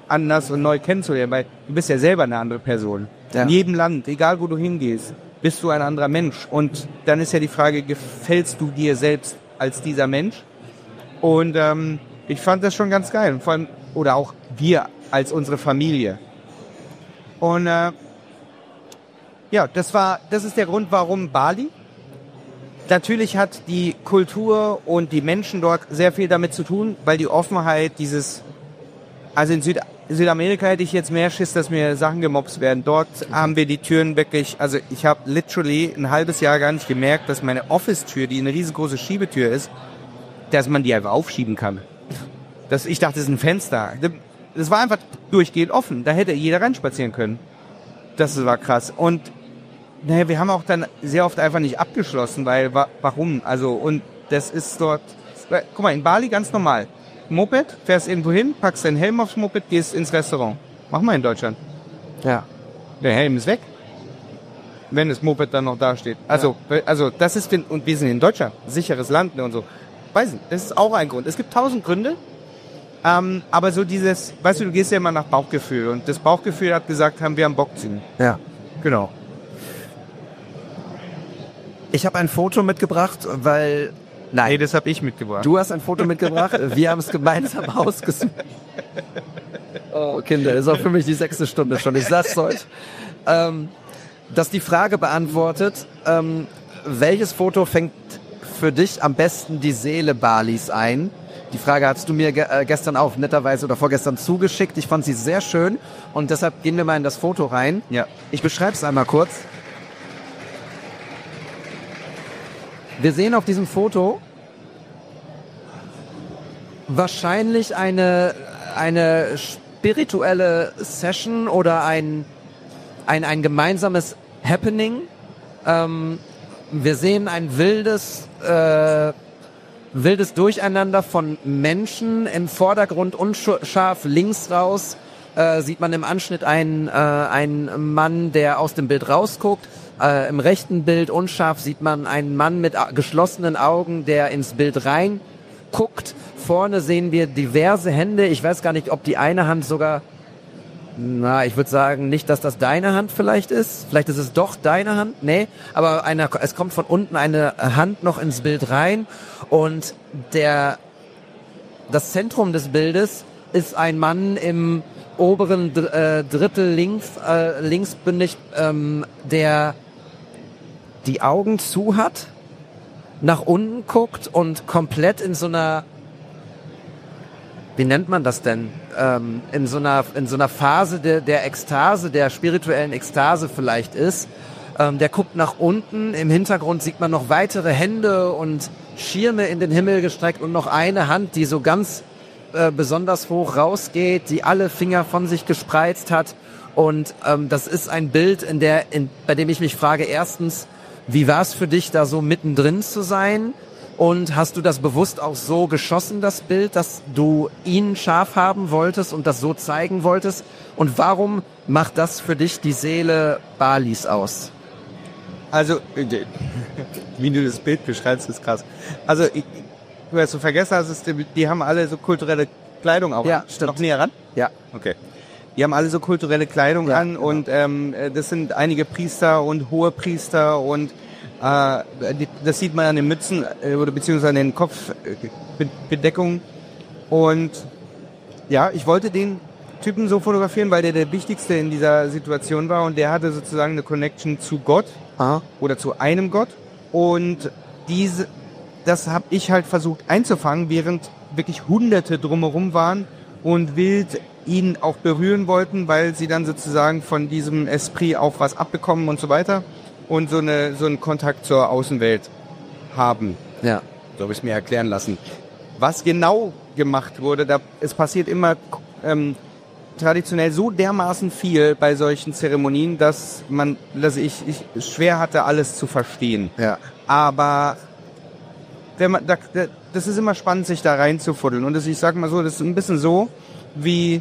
anders und neu kennenzulernen, weil du bist ja selber eine andere Person. Ja. In jedem Land, egal wo du hingehst, bist du ein anderer Mensch. Und dann ist ja die Frage, gefällst du dir selbst als dieser Mensch? Und ähm, ich fand das schon ganz geil. Vor allem, oder auch wir als unsere Familie. Und äh, ja, das war, das ist der Grund, warum Bali. Natürlich hat die Kultur und die Menschen dort sehr viel damit zu tun, weil die Offenheit dieses, also in Süd, Südamerika hätte ich jetzt mehr Schiss, dass mir Sachen gemobst werden. Dort haben wir die Türen wirklich, also ich habe literally ein halbes Jahr gar nicht gemerkt, dass meine Office-Tür, die eine riesengroße Schiebetür ist, dass man die einfach aufschieben kann. Das, ich dachte, das ist ein Fenster. Das war einfach durchgehend offen. Da hätte jeder reinspazieren können. Das war krass. Und naja, wir haben auch dann sehr oft einfach nicht abgeschlossen, weil wa- warum? Also und das ist dort. Guck mal, in Bali ganz normal. Moped, fährst irgendwo hin, packst deinen Helm aufs Moped, gehst ins Restaurant. Mach mal in Deutschland. Ja. Der Helm ist weg, wenn das Moped dann noch da steht. Also, ja. also das ist und wir sind in Deutschland, sicheres Land und so. Weiß nicht, das ist auch ein Grund. Es gibt tausend Gründe. Ähm, aber so dieses, weißt du, du gehst ja immer nach Bauchgefühl und das Bauchgefühl hat gesagt, haben wir am Bock ziehen. Ja. Genau. Ich habe ein Foto mitgebracht, weil... Nein, nee, das habe ich mitgebracht. Du hast ein Foto mitgebracht, wir haben es gemeinsam ausgesucht. Oh, Kinder, ist auch für mich die sechste Stunde schon. Ich sag's heute. Ähm, dass die Frage beantwortet, ähm, welches Foto fängt für dich am besten die Seele Balis ein? Die Frage hast du mir ge- äh, gestern auch netterweise oder vorgestern zugeschickt. Ich fand sie sehr schön und deshalb gehen wir mal in das Foto rein. Ja. Ich beschreibe es einmal kurz. Wir sehen auf diesem Foto wahrscheinlich eine, eine spirituelle Session oder ein, ein, ein gemeinsames Happening. Ähm, wir sehen ein wildes, äh, wildes Durcheinander von Menschen. Im Vordergrund unscharf links raus äh, sieht man im Anschnitt einen, äh, einen Mann, der aus dem Bild rausguckt. Äh, Im rechten Bild unscharf sieht man einen Mann mit a- geschlossenen Augen, der ins Bild rein guckt. Vorne sehen wir diverse Hände. Ich weiß gar nicht, ob die eine Hand sogar... Na, ich würde sagen, nicht, dass das deine Hand vielleicht ist. Vielleicht ist es doch deine Hand. Nee, aber eine, es kommt von unten eine Hand noch ins Bild rein. Und der, das Zentrum des Bildes ist ein Mann im oberen Dr- äh, Drittel links, äh, linksbündig, ähm, der die Augen zu hat, nach unten guckt und komplett in so einer, wie nennt man das denn, ähm, in so einer in so einer Phase der, der Ekstase, der spirituellen Ekstase vielleicht ist. Ähm, der guckt nach unten, im Hintergrund sieht man noch weitere Hände und Schirme in den Himmel gestreckt und noch eine Hand, die so ganz äh, besonders hoch rausgeht, die alle Finger von sich gespreizt hat. Und ähm, das ist ein Bild, in der, in, bei dem ich mich frage, erstens, wie war es für dich, da so mittendrin zu sein? Und hast du das bewusst auch so geschossen, das Bild, dass du ihn scharf haben wolltest und das so zeigen wolltest? Und warum macht das für dich die Seele Balis aus? Also, wie du das Bild beschreibst, ist krass. Also, ich, du hast so vergessen, hast, ist, die haben alle so kulturelle Kleidung auch Ja, an. stimmt. Noch näher ran? Ja. Okay. Die haben alle so kulturelle Kleidung Ja, an genau. und ähm, das sind einige Priester und hohe Priester und äh, die, das sieht man an den Mützen äh, oder beziehungsweise an den Kopfbedeckungen. Und ja, ich wollte den Typen so fotografieren, weil der der Wichtigste in dieser Situation war und der hatte sozusagen eine Connection zu Gott Aha. oder zu einem Gott und diese, das habe ich halt versucht einzufangen, während wirklich Hunderte drumherum waren und wild ihn auch berühren wollten, weil sie dann sozusagen von diesem Esprit auch was abbekommen und so weiter und so eine so einen Kontakt zur Außenwelt haben. Ja. So habe ich es mir erklären lassen. Was genau gemacht wurde, da es passiert immer ähm, traditionell so dermaßen viel bei solchen Zeremonien, dass man, dass ich, ich schwer hatte, alles zu verstehen. Ja. Aber wenn man, da, das ist immer spannend, sich da reinzufuddeln. Und das, ich sag mal so, das ist ein bisschen so, wie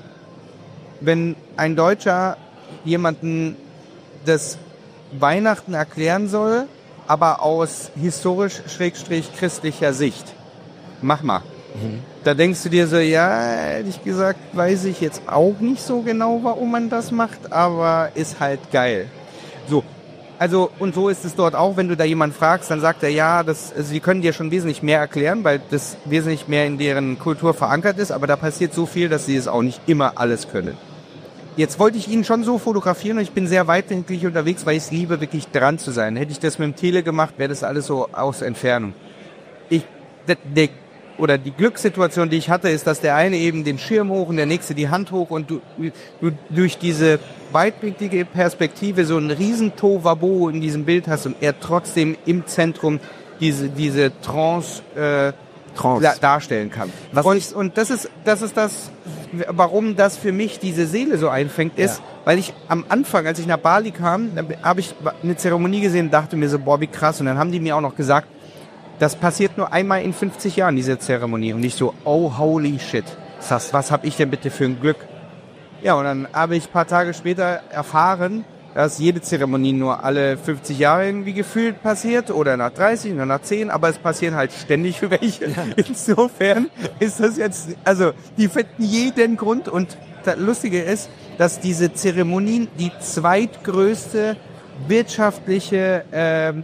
wenn ein Deutscher jemanden das Weihnachten erklären soll, aber aus historisch-christlicher Sicht. Mach mal. Mhm. Da denkst du dir so, ja, ehrlich gesagt, weiß ich jetzt auch nicht so genau, warum man das macht, aber ist halt geil. So, also, und so ist es dort auch, wenn du da jemanden fragst, dann sagt er, ja, das, also sie können dir schon wesentlich mehr erklären, weil das wesentlich mehr in deren Kultur verankert ist, aber da passiert so viel, dass sie es auch nicht immer alles können. Jetzt wollte ich ihn schon so fotografieren und ich bin sehr weitwinklig unterwegs, weil ich es liebe, wirklich dran zu sein. Hätte ich das mit dem Tele gemacht, wäre das alles so aus Entfernung. Ich, der, der, oder die Glückssituation, die ich hatte, ist, dass der eine eben den Schirm hoch und der nächste die Hand hoch und du, du durch diese weitwinklige Perspektive so ein riesen Tohuwabohu in diesem Bild hast und er trotzdem im Zentrum diese, diese Trance, äh, Trance. Da, darstellen kann. Was und, und das ist, das ist das, warum das für mich diese Seele so einfängt, ist, ja. weil ich am Anfang, als ich nach Bali kam, habe ich eine Zeremonie gesehen und dachte mir so, boah, wie krass. Und dann haben die mir auch noch gesagt, das passiert nur einmal in fünfzig Jahren, diese Zeremonie. Und ich so, oh, holy shit. Was, was habe ich denn bitte für ein Glück? Ja, und dann habe ich ein paar Tage später erfahren, dass jede Zeremonie nur alle fünfzig Jahre irgendwie gefühlt passiert oder nach dreißig oder nach zehn, aber es passieren halt ständig welche. Ja. Insofern ist das jetzt, also die finden jeden Grund und das Lustige ist, dass diese Zeremonien die zweitgrößte wirtschaftliche äh,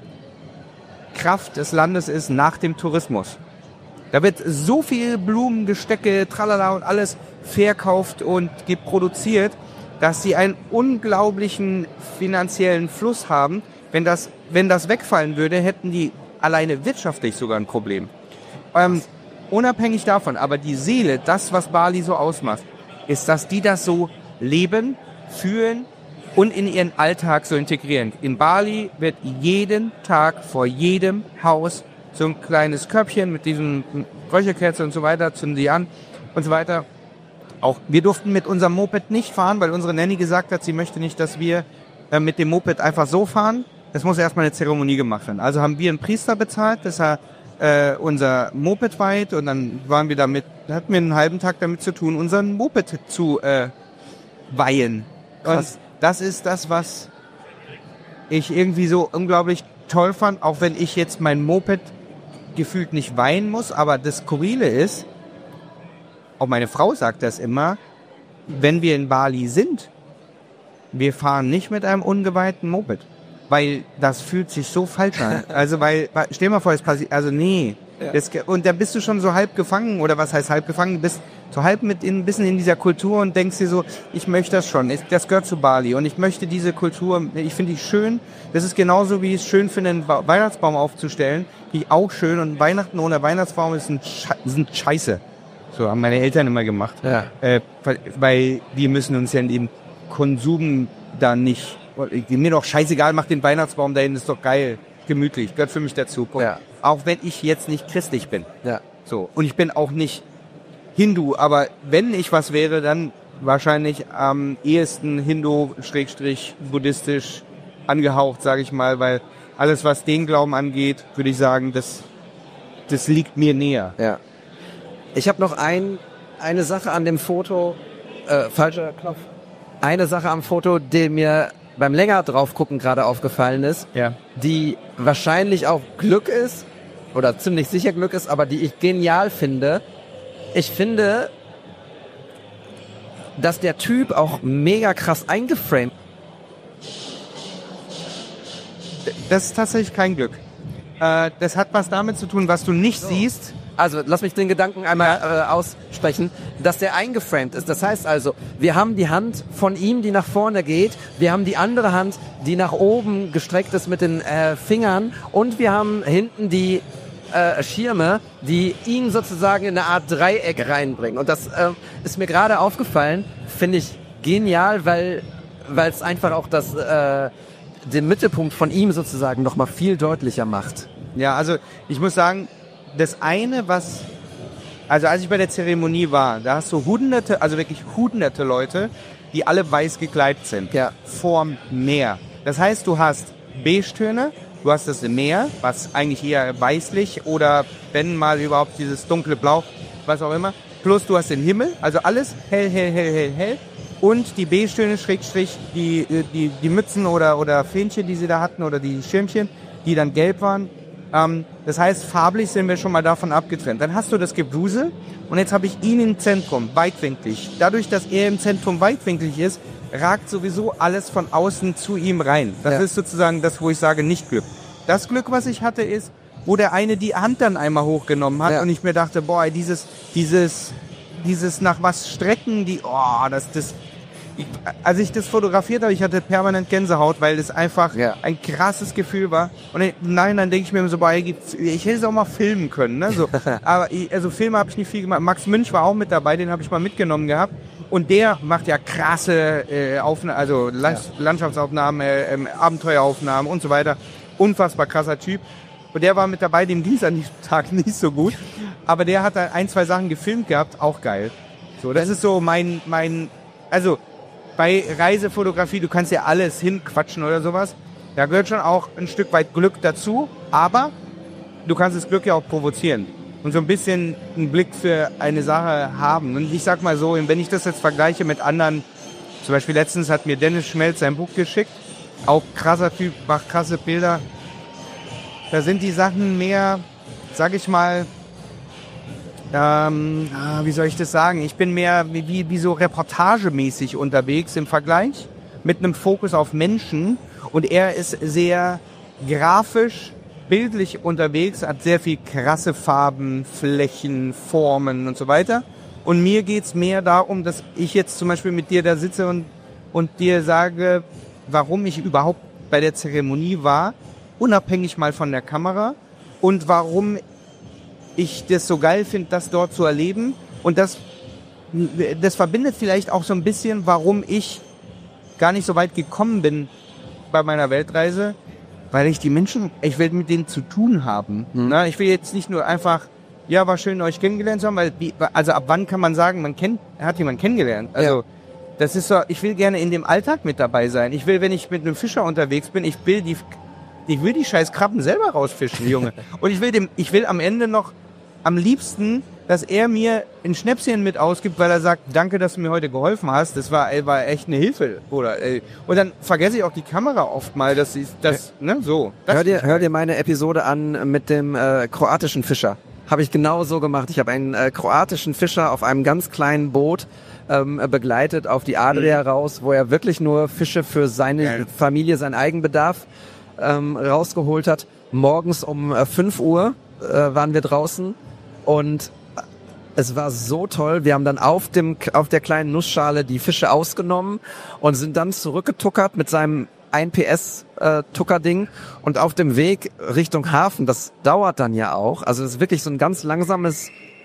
Kraft des Landes ist nach dem Tourismus. Da wird so viel Blumengestecke, tralala und alles verkauft und produziert, dass sie einen unglaublichen finanziellen Fluss haben. Wenn das, wenn das wegfallen würde, hätten die alleine wirtschaftlich sogar ein Problem. Ähm, unabhängig davon, aber die Seele, das, was Bali so ausmacht, ist, dass die das so leben, fühlen und in ihren Alltag so integrieren. In Bali wird jeden Tag vor jedem Haus so ein kleines Körbchen mit diesen Räucherkerzen und so weiter, zünden die an und so weiter. Auch wir durften mit unserem Moped nicht fahren, weil unsere Nanny gesagt hat, sie möchte nicht, dass wir äh, mit dem Moped einfach so fahren. Es muss erstmal eine Zeremonie gemacht werden. Also haben wir einen Priester bezahlt, dass er äh, unser Moped weiht und dann waren wir damit, hatten wir einen halben Tag damit zu tun, unseren Moped zu äh, weihen. Krass. Und das ist das, was ich irgendwie so unglaublich toll fand, auch wenn ich jetzt mein Moped gefühlt nicht weihen muss, aber das Skurrile ist, auch meine Frau sagt das immer, wenn wir in Bali sind, wir fahren nicht mit einem ungeweihten Moped, weil das fühlt sich so falsch an. Also weil, stell dir mal vor, es passiert, also nee. Ja. Das, und dann bist du schon so halb gefangen, oder was heißt halb gefangen, du bist so halb mit in, ein bisschen in dieser Kultur und denkst dir so, ich möchte das schon, das gehört zu Bali und ich möchte diese Kultur, ich finde die schön, das ist genauso wie ich es schön finde, einen Weihnachtsbaum aufzustellen, die auch schön und Weihnachten ohne Weihnachtsbaum ist ein, Sche- sind scheiße. So haben meine Eltern immer gemacht. Ja. Äh, weil wir müssen uns ja in dem Konsum da nicht, mir doch scheißegal, mach den Weihnachtsbaum dahin, ist doch geil, gemütlich, gehört für mich dazu. Ja. Auch wenn ich jetzt nicht christlich bin. Ja. So. Und ich bin auch nicht Hindu, aber wenn ich was wäre, dann wahrscheinlich am ehesten Hindu-buddhistisch angehaucht, sage ich mal, weil alles, was den Glauben angeht, würde ich sagen, das, das liegt mir näher. Ja. Ich habe noch ein, eine Sache an dem Foto, äh, falscher Knopf, eine Sache am Foto, die mir beim länger drauf gucken gerade aufgefallen ist, ja. die wahrscheinlich auch Glück ist, oder ziemlich sicher Glück ist, aber die ich genial finde. Ich finde, dass der Typ auch mega krass eingeframed. Das ist tatsächlich kein Glück. Äh, das hat was damit zu tun, was du nicht so. siehst. Also lass mich den Gedanken einmal äh, aussprechen, dass der eingeframed ist. Das heißt also, wir haben die Hand von ihm, die nach vorne geht, wir haben die andere Hand, die nach oben gestreckt ist mit den äh, Fingern und wir haben hinten die äh, Schirme, die ihn sozusagen in eine Art Dreieck reinbringen. Und das äh, ist mir gerade aufgefallen, finde ich genial, weil weil es einfach auch das äh, den Mittelpunkt von ihm sozusagen nochmal viel deutlicher macht. Ja, also ich muss sagen, das eine, was, also als ich bei der Zeremonie war, da hast du hunderte, also wirklich hunderte Leute, die alle weiß gekleidet sind, ja. vorm Meer. Das heißt, du hast Beige-Töne, du hast das Meer, was eigentlich eher weißlich oder wenn mal überhaupt dieses dunkle Blau, was auch immer, plus du hast den Himmel, also alles hell, hell, hell, hell, hell und die Beige-Töne, Schrägstrich, die, die, die Mützen oder, oder Fähnchen, die sie da hatten oder die Schirmchen, die dann gelb waren. Ähm, das heißt, farblich sind wir schon mal davon abgetrennt. Dann hast du das Gewusel und jetzt habe ich ihn im Zentrum, weitwinklig. Dadurch, dass er im Zentrum weitwinklig ist, ragt sowieso alles von außen zu ihm rein. Das Ja. ist sozusagen das, wo ich sage, nicht Glück. Das Glück, was ich hatte, ist, wo der eine die Hand dann einmal hochgenommen hat Ja. und ich mir dachte, boah, dieses, dieses, dieses nach was strecken, die, oh, das, das, ich, als ich das fotografiert habe, ich hatte permanent Gänsehaut, weil es einfach Ja. ein krasses Gefühl war. Und nein, dann denke ich mir so, boah, ich hätte es auch mal filmen können, ne, so. Aber ich, also Filme habe ich nicht viel gemacht. Max Münch war auch mit dabei, den habe ich mal mitgenommen gehabt. Und der macht ja krasse äh, Aufnahmen, also La- Landschaftsaufnahmen, äh, ähm, Abenteueraufnahmen und so weiter. Unfassbar krasser Typ. Und der war mit dabei, dem ging es an diesem Tag nicht so gut. Aber der hat da ein, zwei Sachen gefilmt gehabt, auch geil. So, das ist so mein, mein, also bei Reisefotografie, du kannst ja alles hinquatschen oder sowas. Da gehört schon auch ein Stück weit Glück dazu, aber du kannst das Glück ja auch provozieren und so ein bisschen einen Blick für eine Sache haben. Und ich sag mal so, wenn ich das jetzt vergleiche mit anderen, zum Beispiel letztens hat mir Dennis Schmelz sein Buch geschickt, auch krasser Typ, macht krasse Bilder. Da sind die Sachen mehr, sag ich mal, ähm, ah, wie soll ich das sagen? Ich bin mehr wie, wie, wie so reportagemäßig unterwegs im Vergleich, mit einem Fokus auf Menschen. Und er ist sehr grafisch, bildlich unterwegs, hat sehr viel krasse Farben, Flächen, Formen und so weiter. Und mir geht's mehr darum, dass ich jetzt zum Beispiel mit dir da sitze und, und dir sage, warum ich überhaupt bei der Zeremonie war, unabhängig mal von der Kamera, und warum ich das so geil finde, das dort zu erleben. Und das, das verbindet vielleicht auch so ein bisschen, warum ich gar nicht so weit gekommen bin bei meiner Weltreise, weil ich die Menschen, ich will mit denen zu tun haben. Mhm. Na, ich will jetzt nicht nur einfach, ja, war schön, euch kennengelernt zu haben, weil, also ab wann kann man sagen, man kennt, hat jemanden kennengelernt? Also, ja. Das ist so, ich will gerne in dem Alltag mit dabei sein. Ich will, wenn ich mit einem Fischer unterwegs bin, ich will die, ich will die scheiß Krabben selber rausfischen, Junge. Und ich will dem, ich will am Ende noch am liebsten, dass er mir ein Schnäpschen mit ausgibt, weil er sagt, danke, dass du mir heute geholfen hast. Das war, ey, war echt eine Hilfe, oder? Ey. Und dann vergesse ich auch die Kamera oft mal, dass ich das, ne, so. Das hör dir, hör dir meine Episode an mit dem äh, kroatischen Fischer. Habe ich genau so gemacht. Ich habe einen äh, kroatischen Fischer auf einem ganz kleinen Boot ähm, begleitet auf die Adria mhm. raus, wo er wirklich nur Fische für seine Geil. Familie, seinen Eigenbedarf ähm, rausgeholt hat. Morgens um äh, fünf Uhr äh, waren wir draußen und es war so toll. Wir haben dann auf dem auf der kleinen Nussschale die Fische ausgenommen und sind dann zurückgetuckert mit seinem ein P S äh, Tuckerding und auf dem Weg Richtung Hafen, das dauert dann ja auch. Also es ist wirklich so ein ganz langsames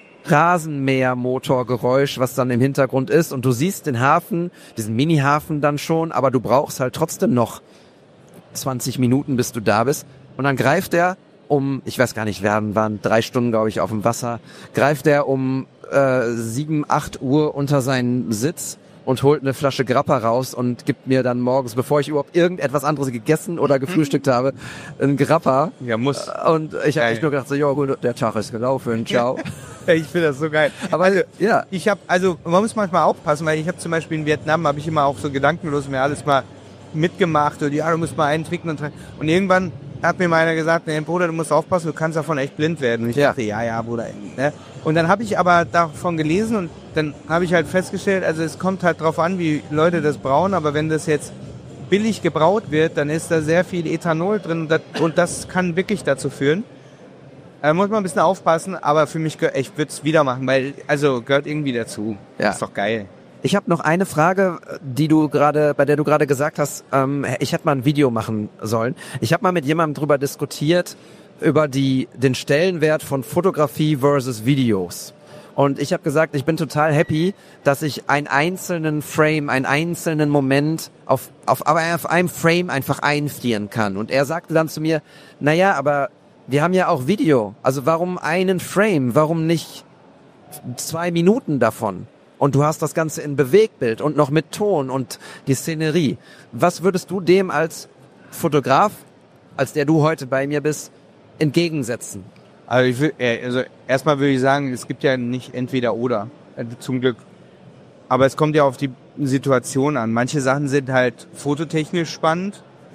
Rasenmähermotorgeräusch, was dann im Hintergrund ist, und du siehst den Hafen, diesen Mini-Hafen dann schon, aber du brauchst halt trotzdem noch zwanzig Minuten, bis du da bist. Und dann greift er um, ich weiß gar nicht, werden waren drei Stunden, glaube ich, auf dem Wasser, greift er um äh, sieben, acht Uhr unter seinen Sitz und holt eine Flasche Grappa raus und gibt mir dann morgens, bevor ich überhaupt irgendetwas anderes gegessen oder gefrühstückt habe, ein Grappa. Ja, muss. Und ich habe echt nur gedacht, so, ja gut, der Tag ist gelaufen, ciao. Ich finde das so geil. Aber also, ja, ich habe, also man muss manchmal aufpassen, weil ich habe zum Beispiel in Vietnam, habe ich immer auch so gedankenlos mir alles mal mitgemacht und ja, du musst mal eintrinken und und irgendwann hat mir mal einer gesagt, nee, Bruder, du musst aufpassen, du kannst davon echt blind werden. Und ich ja. dachte, ja, ja, Bruder. Ne? Und dann habe ich aber davon gelesen und dann habe ich halt festgestellt, also es kommt halt drauf an, wie Leute das brauen, aber wenn das jetzt billig gebraut wird, dann ist da sehr viel Ethanol drin und das, und das kann wirklich dazu führen. Da muss man ein bisschen aufpassen, aber für mich, ich würde es wieder machen, weil, also gehört irgendwie dazu. Ja. Ist doch geil. Ich habe noch eine Frage, die du gerade, bei der du gerade gesagt hast, ähm, ich hätte mal ein Video machen sollen. Ich habe mal mit jemandem drüber diskutiert, über die den Stellenwert von Fotografie versus Videos. Und ich habe gesagt, ich bin total happy, dass ich einen einzelnen Frame, einen einzelnen Moment auf, auf, aber auf einem Frame einfach einfrieren kann. Und er sagte dann zu mir, naja, aber wir haben ja auch Video. Also warum einen Frame? Warum nicht zwei Minuten davon? Und du hast das Ganze in Bewegtbild und noch mit Ton und die Szenerie. Was würdest du dem als Fotograf, als der du heute bei mir bist, entgegensetzen? Also, ich will, also erstmal würde ich sagen, es gibt ja nicht entweder oder, zum Glück. Aber es kommt ja auf die Situation an. Manche Sachen sind halt fototechnisch spannend.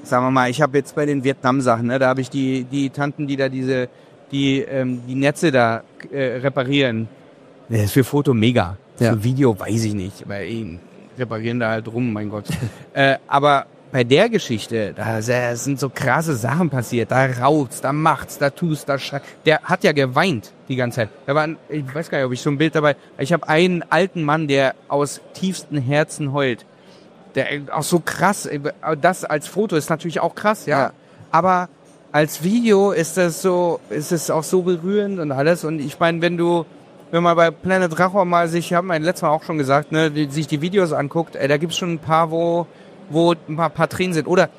sagen wir mal, ich habe jetzt bei den Vietnam-Sachen, ne, da habe ich die die Tanten, die da diese die ähm, die Netze da äh, reparieren. Das ist für Foto mega. Ja. Für Video weiß ich nicht, weil eh, reparieren da halt rum, mein Gott. äh, aber bei der Geschichte, da sind so krasse Sachen passiert. Da raut's, da macht's, da tust, da schreit. Der hat ja geweint die ganze Zeit. Da war, ein, ich weiß gar nicht, ob ich so ein Bild dabei. Ich habe einen alten Mann, der aus tiefstem Herzen heult. Der auch so krass. Das als Foto ist natürlich auch krass, ja. Ja. Aber als Video ist das so, ist es auch so berührend und alles. Und ich meine, wenn du wenn man bei Planet Rachor mal sich, ich habe mein letztes Mal auch schon gesagt, ne, die, sich die Videos anguckt, ey, da gibt's schon ein paar, wo wo ein paar, paar Tränen sind. Oder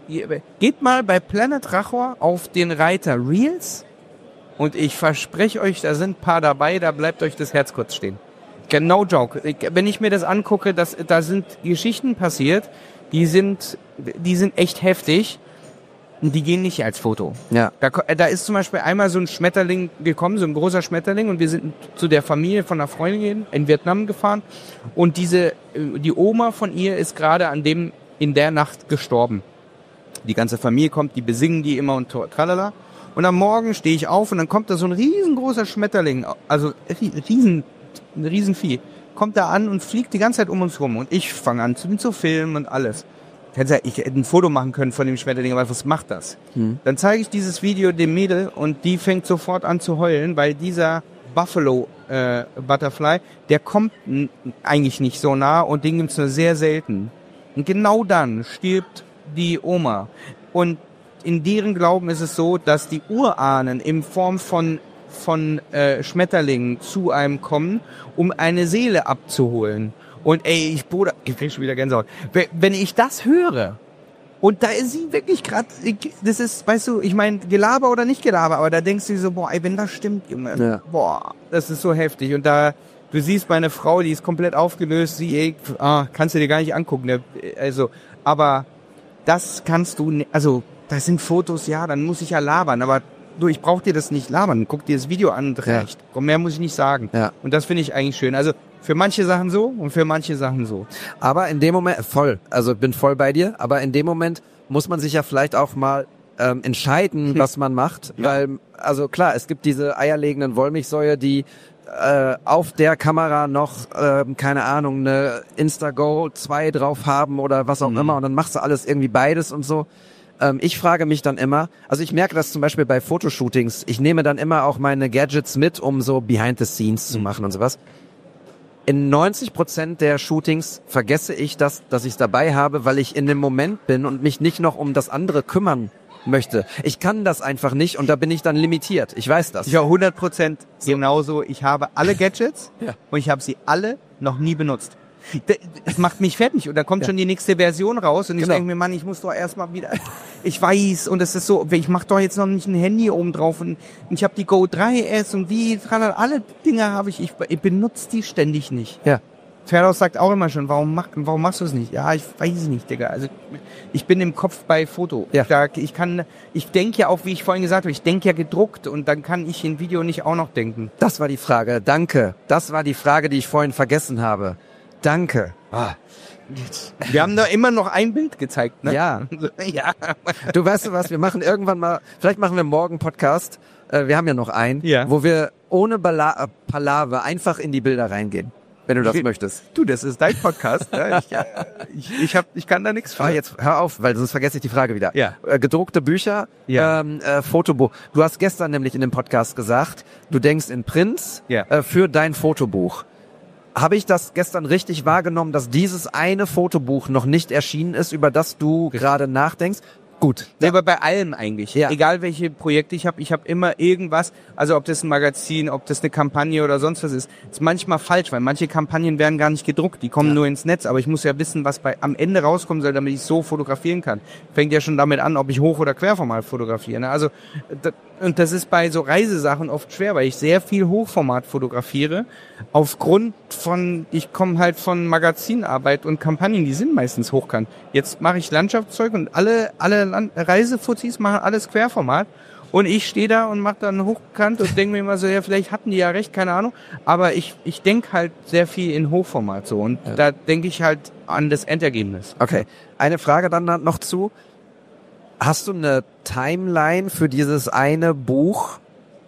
geht mal bei Planet Rachor auf den Reiter Reels und ich verspreche euch, da sind ein paar dabei, da bleibt euch das Herz kurz stehen. No joke. Ich, wenn ich mir das angucke, das, da sind Geschichten passiert, die sind, die sind echt heftig. Und die gehen nicht als Foto. Ja. Da, da ist zum Beispiel einmal so ein Schmetterling gekommen, so ein großer Schmetterling, und wir sind zu der Familie von einer Freundin in Vietnam gefahren, und diese, die Oma von ihr ist gerade an dem, in der Nacht gestorben. Die ganze Familie kommt, die besingen die immer und tralala. Und am Morgen stehe ich auf und dann kommt da so ein riesengroßer Schmetterling, also riesen, ein Riesenvieh, kommt da an und fliegt die ganze Zeit um uns rum, und ich fange an zu, zu filmen und alles. Ich hätte ein Foto machen können von dem Schmetterling, aber was macht das? Hm. Dann zeige ich dieses Video dem Mädel und die fängt sofort an zu heulen, weil dieser Buffalo äh, Butterfly, der kommt n- eigentlich nicht so nah und den gibt's nur sehr selten. Und genau dann stirbt die Oma. Und in deren Glauben ist es so, dass die Urahnen in Form von von äh, Schmetterlingen zu einem kommen, um eine Seele abzuholen. Und ey, ich Bruder, ich krieg schon wieder Gänsehaut. Wenn ich das höre, und da ist sie wirklich gerade, das ist, weißt du, ich meine, Gelaber oder nicht Gelaber, aber da denkst du so, boah, ey, wenn das stimmt, Junge, ja. boah, das ist so heftig. Und da, du siehst meine Frau, die ist komplett aufgelöst, sie, ey, ah, kannst du dir gar nicht angucken, ne? Also, aber das kannst du, also, das sind Fotos, ja, dann muss ich ja labern, aber du, ich brauch dir das nicht labern, guck dir das Video an, reicht. Ja. Mehr muss ich nicht sagen. Ja. Und das finde ich eigentlich schön. Also, für manche Sachen so und für manche Sachen so. Aber in dem Moment, voll, also bin voll bei dir, aber in dem Moment muss man sich ja vielleicht auch mal ähm, entscheiden, hm. was man macht, ja. weil, also klar, es gibt diese eierlegenden Wollmilchsäue, die äh, auf der Kamera noch, äh, keine Ahnung, eine Instago zwei drauf haben oder was auch hm. immer, und dann machst du alles irgendwie beides und so. Ähm, ich frage mich dann immer, also ich merke das zum Beispiel bei Fotoshootings, ich nehme dann immer auch meine Gadgets mit, um so Behind the Scenes hm. zu machen und sowas. In neunzig Prozent der Shootings vergesse ich das, dass ich es dabei habe, weil ich in dem Moment bin und mich nicht noch um das andere kümmern möchte. Ich kann das einfach nicht und da bin ich dann limitiert. Ich weiß das. Ja, hundert Prozent genauso. Ich habe alle Gadgets ja. und ich habe sie alle noch nie benutzt. Das macht mich fertig und da kommt ja. schon die nächste Version raus und ich genau. denke mir, Mann, ich muss doch erstmal wieder, ich weiß, und es ist so, ich mache doch jetzt noch nicht ein Handy oben drauf und ich habe die Go drei S und wie, alle Dinge habe ich, ich, ich benutze die ständig nicht. Ja. Ferdaus sagt auch immer schon, warum, mach, warum machst du es nicht? Ja, ich weiß es nicht, Digga. Also ich bin im Kopf bei Foto. Ja. Da, ich kann, ich denke ja auch, wie ich vorhin gesagt habe, ich denke ja gedruckt und dann kann ich in Video nicht auch noch denken. Das war die Frage, danke. Das war die Frage, die ich vorhin vergessen habe. Danke. Ah. Wir haben da immer noch ein Bild gezeigt, ne? Ja. ja. Du weißt du was, wir machen irgendwann mal, vielleicht machen wir morgen einen Podcast, äh, wir haben ja noch einen, ja. wo wir ohne Bala- Palaver einfach in die Bilder reingehen, wenn du das ich, möchtest. Du, das ist dein Podcast. Ja? Ich, ich, ich, hab, ich kann da nichts für. Ah, jetzt hör auf, weil sonst vergesse ich die Frage wieder. Ja. Äh, gedruckte Bücher, ja. ähm, äh, Fotobuch. Du hast gestern nämlich in dem Podcast gesagt, du denkst in Prints ja. äh, für dein Fotobuch. Habe ich das gestern richtig wahrgenommen, dass dieses eine Fotobuch noch nicht erschienen ist, über das du gerade nachdenkst? Gut. Nee, aber bei allem eigentlich. Ja. Egal welche Projekte ich habe, ich habe immer irgendwas, also ob das ein Magazin, ob das eine Kampagne oder sonst was ist, ist manchmal falsch, weil manche Kampagnen werden gar nicht gedruckt, die kommen ja. nur ins Netz, aber ich muss ja wissen, was bei am Ende rauskommen soll, damit ich so fotografieren kann. Fängt ja schon damit an, ob ich Hoch- oder Querformat fotografiere. Ne? Also das, und das ist bei so Reisesachen oft schwer, weil ich sehr viel Hochformat fotografiere, aufgrund von, ich komme halt von Magazinarbeit und Kampagnen, die sind meistens hochkant. Jetzt mache ich Landschaftszeug und alle alle Land- Reisefuzis machen alles Querformat und ich stehe da und mache dann hochkant und denke mir immer so, ja, vielleicht hatten die ja recht, keine Ahnung, aber ich ich denke halt sehr viel in Hochformat so und ja. da denke ich halt an das Endergebnis. Okay, eine Frage dann noch zu. Hast du eine Timeline für dieses eine Buch?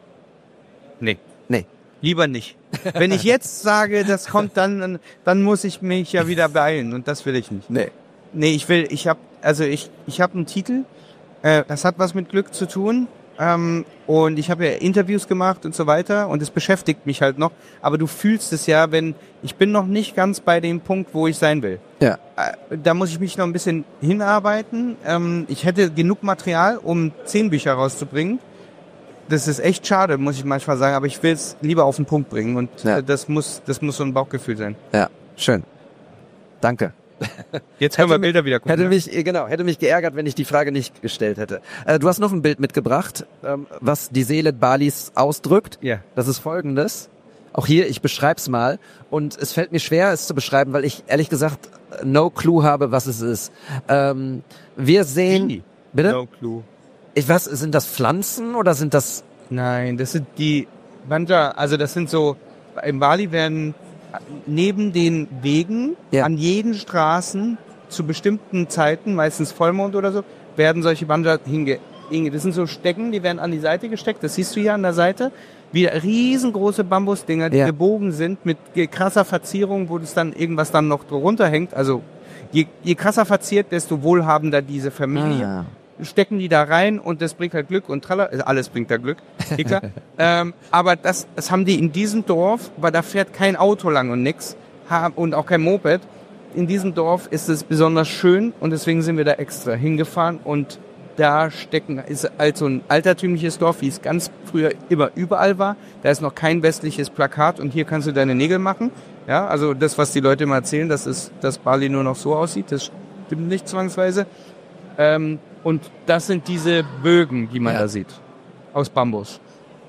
Nee. Nee. Lieber nicht. Wenn ich jetzt sage, das kommt dann, dann muss ich mich ja wieder beeilen und das will ich nicht. Nee. Nee, ich will, ich habe, also ich, ich habe einen Titel, äh, das hat was mit Glück zu tun ähm, und ich habe ja Interviews gemacht und so weiter und es beschäftigt mich halt noch, aber du fühlst es ja, wenn, ich bin noch nicht ganz bei dem Punkt, wo ich sein will. Ja. Äh, da muss ich mich noch ein bisschen hinarbeiten. Ähm, ich hätte genug Material, um zehn Bücher rauszubringen. Das ist echt schade, muss ich manchmal sagen, aber ich will es lieber auf den Punkt bringen und Ja. äh, das muss, das muss so ein Bauchgefühl sein. Ja, schön. Danke. Jetzt können wir Hätte mich- Bilder wieder gucken. Hätte mich, äh, genau, hätte mich geärgert, wenn ich die Frage nicht gestellt hätte. Äh, du hast noch ein Bild mitgebracht, ähm, was die Seele Balis ausdrückt. Ja. Das ist folgendes. Auch hier, ich beschreib's mal. Und es fällt mir schwer, es zu beschreiben, weil ich ehrlich gesagt no clue habe, was es ist. Ähm, wir sehen... Wie? Bitte? No clue. Ich was, sind das Pflanzen oder sind das... Nein, das sind die Banja, also das sind so, in Bali werden neben den Wegen, Ja. an jeden Straßen, zu bestimmten Zeiten, meistens Vollmond oder so, werden solche Banja hinge, hinge. Das sind so Stecken, die werden an die Seite gesteckt, das siehst du hier an der Seite, wie riesengroße Bambusdinger, die Ja. gebogen sind, mit krasser Verzierung, wo das dann irgendwas dann noch drunter hängt, also je, je krasser verziert, desto wohlhabender diese Familie. Ah. Stecken die da rein und das bringt halt Glück und tralla, also alles bringt da Glück, eh klar. ähm, aber das, das haben die in diesem Dorf, weil da fährt kein Auto lang und nix haben, und auch kein Moped. In diesem Dorf ist es besonders schön und deswegen sind wir da extra hingefahren und da stecken, ist also ein altertümliches Dorf, wie es ganz früher immer überall war. Da ist noch kein westliches Plakat und hier kannst du deine Nägel machen. Ja, also das, was die Leute immer erzählen, dass es, dass Bali nur noch so aussieht, das stimmt nicht zwangsweise. Ähm, und das sind diese Bögen, die man Ja. da sieht. Aus Bambus.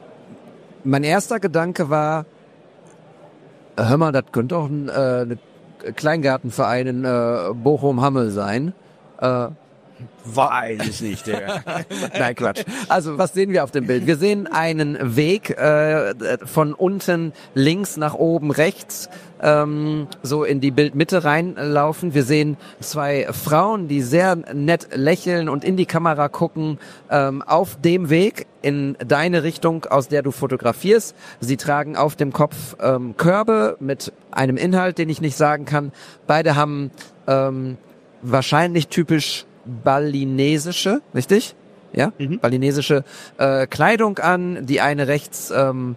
Mein erster Gedanke war, hör mal, das könnte auch ein äh, ne Kleingartenverein in äh, Bochum-Hammel sein. Äh, Weiß ich nicht, Digga. Nein, Quatsch. Also, was sehen wir auf dem Bild? Wir sehen einen Weg äh, von unten links nach oben rechts, ähm, so in die Bildmitte reinlaufen. Wir sehen zwei Frauen, die sehr nett lächeln und in die Kamera gucken, ähm, auf dem Weg in deine Richtung, aus der du fotografierst. Sie tragen auf dem Kopf ähm, Körbe mit einem Inhalt, den ich nicht sagen kann. Beide haben ähm, wahrscheinlich typisch balinesische, richtig? Ja, Mhm. balinesische äh, Kleidung an. Die eine rechts ähm,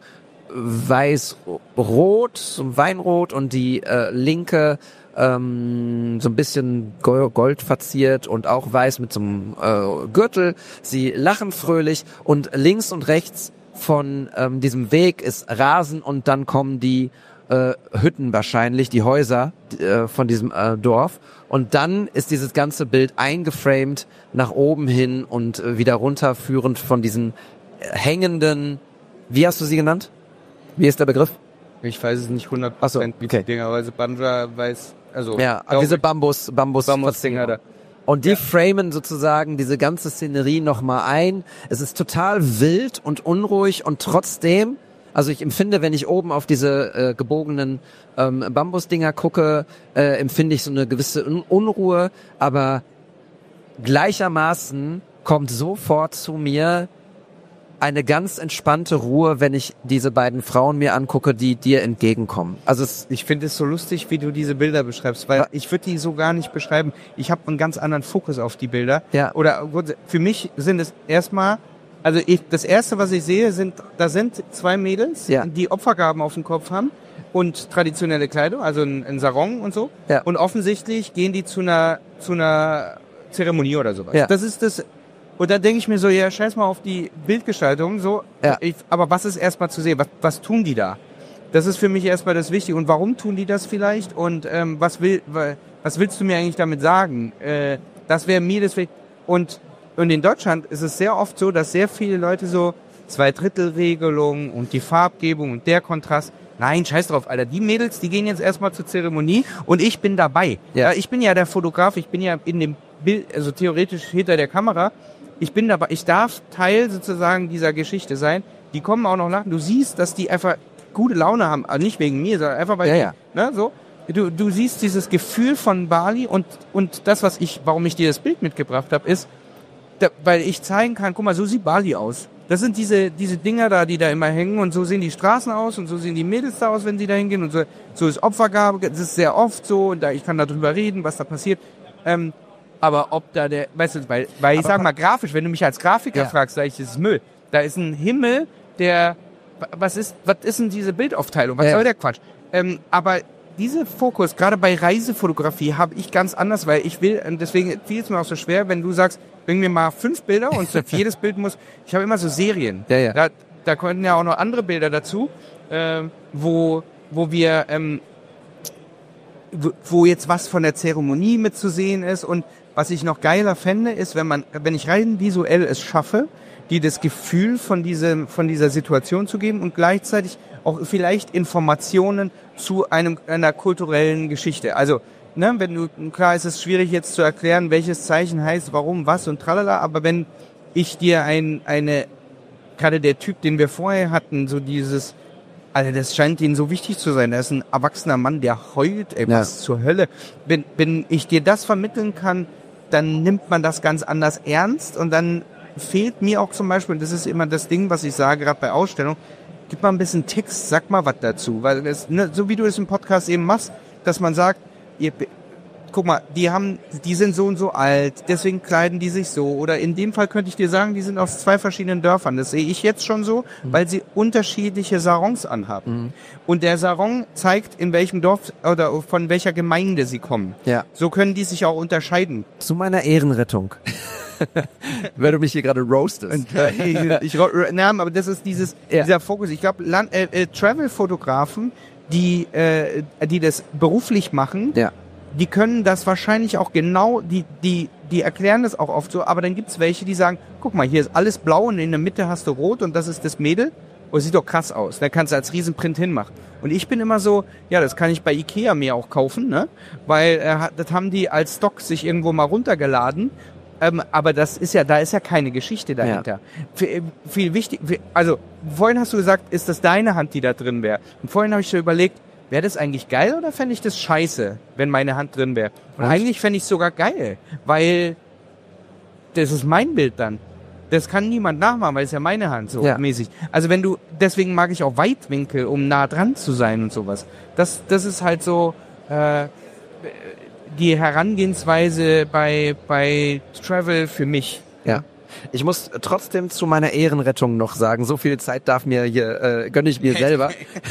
weiß-rot, so Weinrot und die äh, linke ähm, so ein bisschen go- gold verziert und auch weiß mit so einem äh, Gürtel. Sie lachen fröhlich und links und rechts von ähm, diesem Weg ist Rasen und dann kommen die äh, Hütten wahrscheinlich, die Häuser äh, von diesem äh, Dorf. Und dann ist dieses ganze Bild eingeframed nach oben hin und äh, wieder runterführend von diesen äh, hängenden, wie hast du sie genannt? Wie ist der Begriff? Ich weiß es nicht hundert Ach so, Prozent, wie okay. die Dinger, weil Banja weiß, also Ja, glaub diese ich, Bambus, Bambus, Bambusdinger da. Und die framen sozusagen diese ganze Szenerie nochmal ein. Es ist total wild und unruhig und trotzdem, also ich empfinde, wenn ich oben auf diese äh, gebogenen ähm, Bambusdinger gucke, äh, empfinde ich so eine gewisse Un- Unruhe, aber gleichermaßen kommt sofort zu mir eine ganz entspannte Ruhe, wenn ich diese beiden Frauen mir angucke, die dir entgegenkommen. Also es, Ich finde es so lustig, wie du diese Bilder beschreibst, weil Ja. ich würde die so gar nicht beschreiben. Ich habe einen ganz anderen Fokus auf die Bilder. Ja. Oder gut, für mich sind es erstmal, also ich, das erste, was ich sehe, sind, da sind zwei Mädels, Ja. die Opfergaben auf dem Kopf haben und traditionelle Kleidung, also ein, ein Sarong und so. Ja. Und offensichtlich gehen die zu einer, zu einer Zeremonie oder sowas. Ja. Das ist das. Und dann denke ich mir so, ja, scheiß mal auf die Bildgestaltung, so. Ja. Ich, aber was ist erstmal zu sehen? Was, was tun die da? Das ist für mich erstmal das Wichtige. Und warum tun die das vielleicht? Und ähm, was will, was willst du mir eigentlich damit sagen? Äh, das wäre mir das. Und und in Deutschland ist es sehr oft so, dass sehr viele Leute so Zweidrittelregelung und die Farbgebung und der Kontrast. Nein, scheiß drauf, Alter. Die Mädels, die gehen jetzt erstmal zur Zeremonie und ich bin dabei. Ja. Ja, ich bin ja der Fotograf, ich bin ja in dem Bild, also theoretisch hinter der Kamera. Ich bin dabei, ich darf Teil sozusagen dieser Geschichte sein. Die kommen auch noch lachen. Du siehst, dass die einfach gute Laune haben. Also nicht wegen mir, sondern einfach weil, Ja, ja. ne, so. Du, du siehst dieses Gefühl von Bali und, und das, was ich, warum ich dir das Bild mitgebracht habe, ist, da, weil ich zeigen kann, guck mal, so sieht Bali aus. Das sind diese diese Dinger da, die da immer hängen und so sehen die Straßen aus und so sehen die Mädels da aus, wenn sie da hingehen und so, so ist Opfergabe, das ist sehr oft so und da ich kann darüber reden, was da passiert. Ähm, aber ob da der, weißt du, weil, weil ich sag mal grafisch, wenn du mich als Grafiker Ja. fragst, sag ich, das ist Müll. Da ist ein Himmel, der, was ist, was ist denn diese Bildaufteilung? Was Ja. soll der Quatsch? Ähm, aber diese Fokus, gerade bei Reisefotografie, habe ich ganz anders, weil ich will, und deswegen fiel es mir auch so schwer, wenn du sagst, bring mir mal fünf Bilder und für jedes Bild muss, ich habe immer so Serien. Ja, ja. Da, da kommen ja auch noch andere Bilder dazu, ähm, wo, wo wir, ähm, wo, wo jetzt was von der Zeremonie mitzusehen ist und was ich noch geiler fände, ist, wenn man, wenn ich rein visuell es schaffe, die das Gefühl von diesem, von dieser Situation zu geben und gleichzeitig auch vielleicht Informationen zu einem, einer kulturellen Geschichte. Also, ne, wenn du, klar ist es schwierig jetzt zu erklären, welches Zeichen heißt, warum, was und tralala, aber wenn ich dir ein, eine, gerade der Typ, den wir vorher hatten, so dieses, also das scheint ihnen so wichtig zu sein, da ist ein erwachsener Mann, der heult, ey, Ja. was zur Hölle. Wenn, wenn ich dir das vermitteln kann, dann nimmt man das ganz anders ernst und dann fehlt mir auch zum Beispiel, und das ist immer das Ding, was ich sage, gerade bei Ausstellungen, gib mal ein bisschen Text, sag mal was dazu, weil das, ne, so wie du es im Podcast eben machst, dass man sagt, ihr, guck mal, die haben, die sind so und so alt, deswegen kleiden die sich so, oder in dem Fall könnte ich dir sagen, die sind aus zwei verschiedenen Dörfern, das sehe ich jetzt schon so, mhm. weil sie unterschiedliche Sarons anhaben. Mhm. Und der Sarong zeigt, in welchem Dorf oder von welcher Gemeinde sie kommen. Ja. So können die sich auch unterscheiden. Zu meiner Ehrenrettung. Weil du mich hier gerade roastest. Und, äh, ich, ich, na, aber das ist dieses, Ja. dieser Fokus. Ich glaube, äh, äh, Travel-Fotografen, die, äh, die das beruflich machen, Ja. die können das wahrscheinlich auch genau, die, die, die erklären das auch oft so, aber dann gibt's welche, die sagen, guck mal, hier ist alles blau und in der Mitte hast du rot und das ist das Mädel. Und es sieht doch krass aus. Da kannst du als Riesenprint hinmachen. Und ich bin immer so, ja, das kann ich bei Ikea mir auch kaufen, ne? Weil äh, das haben die als Stock sich irgendwo mal runtergeladen. Ähm, aber das ist ja, da ist ja keine Geschichte dahinter. Ja. Viel, viel wichtig, viel, also vorhin hast du gesagt, ist das deine Hand, die da drin wäre. Und vorhin habe ich so überlegt, wäre das eigentlich geil oder fände ich das scheiße, wenn meine Hand drin wäre? Und, Und eigentlich fände ich es sogar geil, weil das ist mein Bild dann. Das kann niemand nachmachen, weil es ja meine Hand so ja. mäßig. Also wenn du, deswegen mag ich auch Weitwinkel, um nah dran zu sein und sowas. Das, das ist halt so äh, die Herangehensweise bei bei Travel für mich. Ja. Ich muss trotzdem zu meiner Ehrenrettung noch sagen, so viel Zeit darf mir hier, äh, gönne ich mir selber.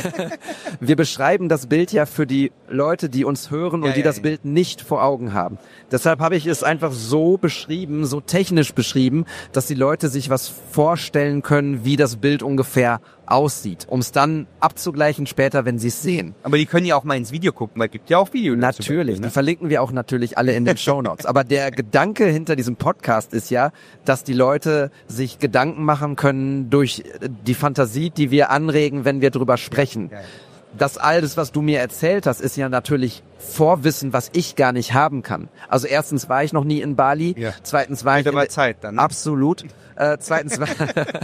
Wir beschreiben das Bild ja für die Leute, die uns hören und ja, die ja, das ja. Bild nicht vor Augen haben. Deshalb habe ich es einfach so beschrieben, so technisch beschrieben, dass die Leute sich was vorstellen können, wie das Bild ungefähr aussieht, um es dann abzugleichen später, wenn sie es sehen. Aber die können ja auch mal ins Video gucken, weil es gibt ja auch Videos. Natürlich, die verlinken wir auch natürlich alle in den Shownotes. Aber der Gedanke hinter diesem Podcast ist ja, dass die Leute sich Gedanken machen können durch die Fantasie, die wir anregen, wenn wir drüber sprechen. Ja, ja. Das alles, was du mir erzählt hast, ist ja natürlich Vorwissen, was ich gar nicht haben kann. Also erstens war ich noch nie in Bali, Ja. zweitens war ich aber in Zeit dann. Ne? Absolut. Äh, zweitens war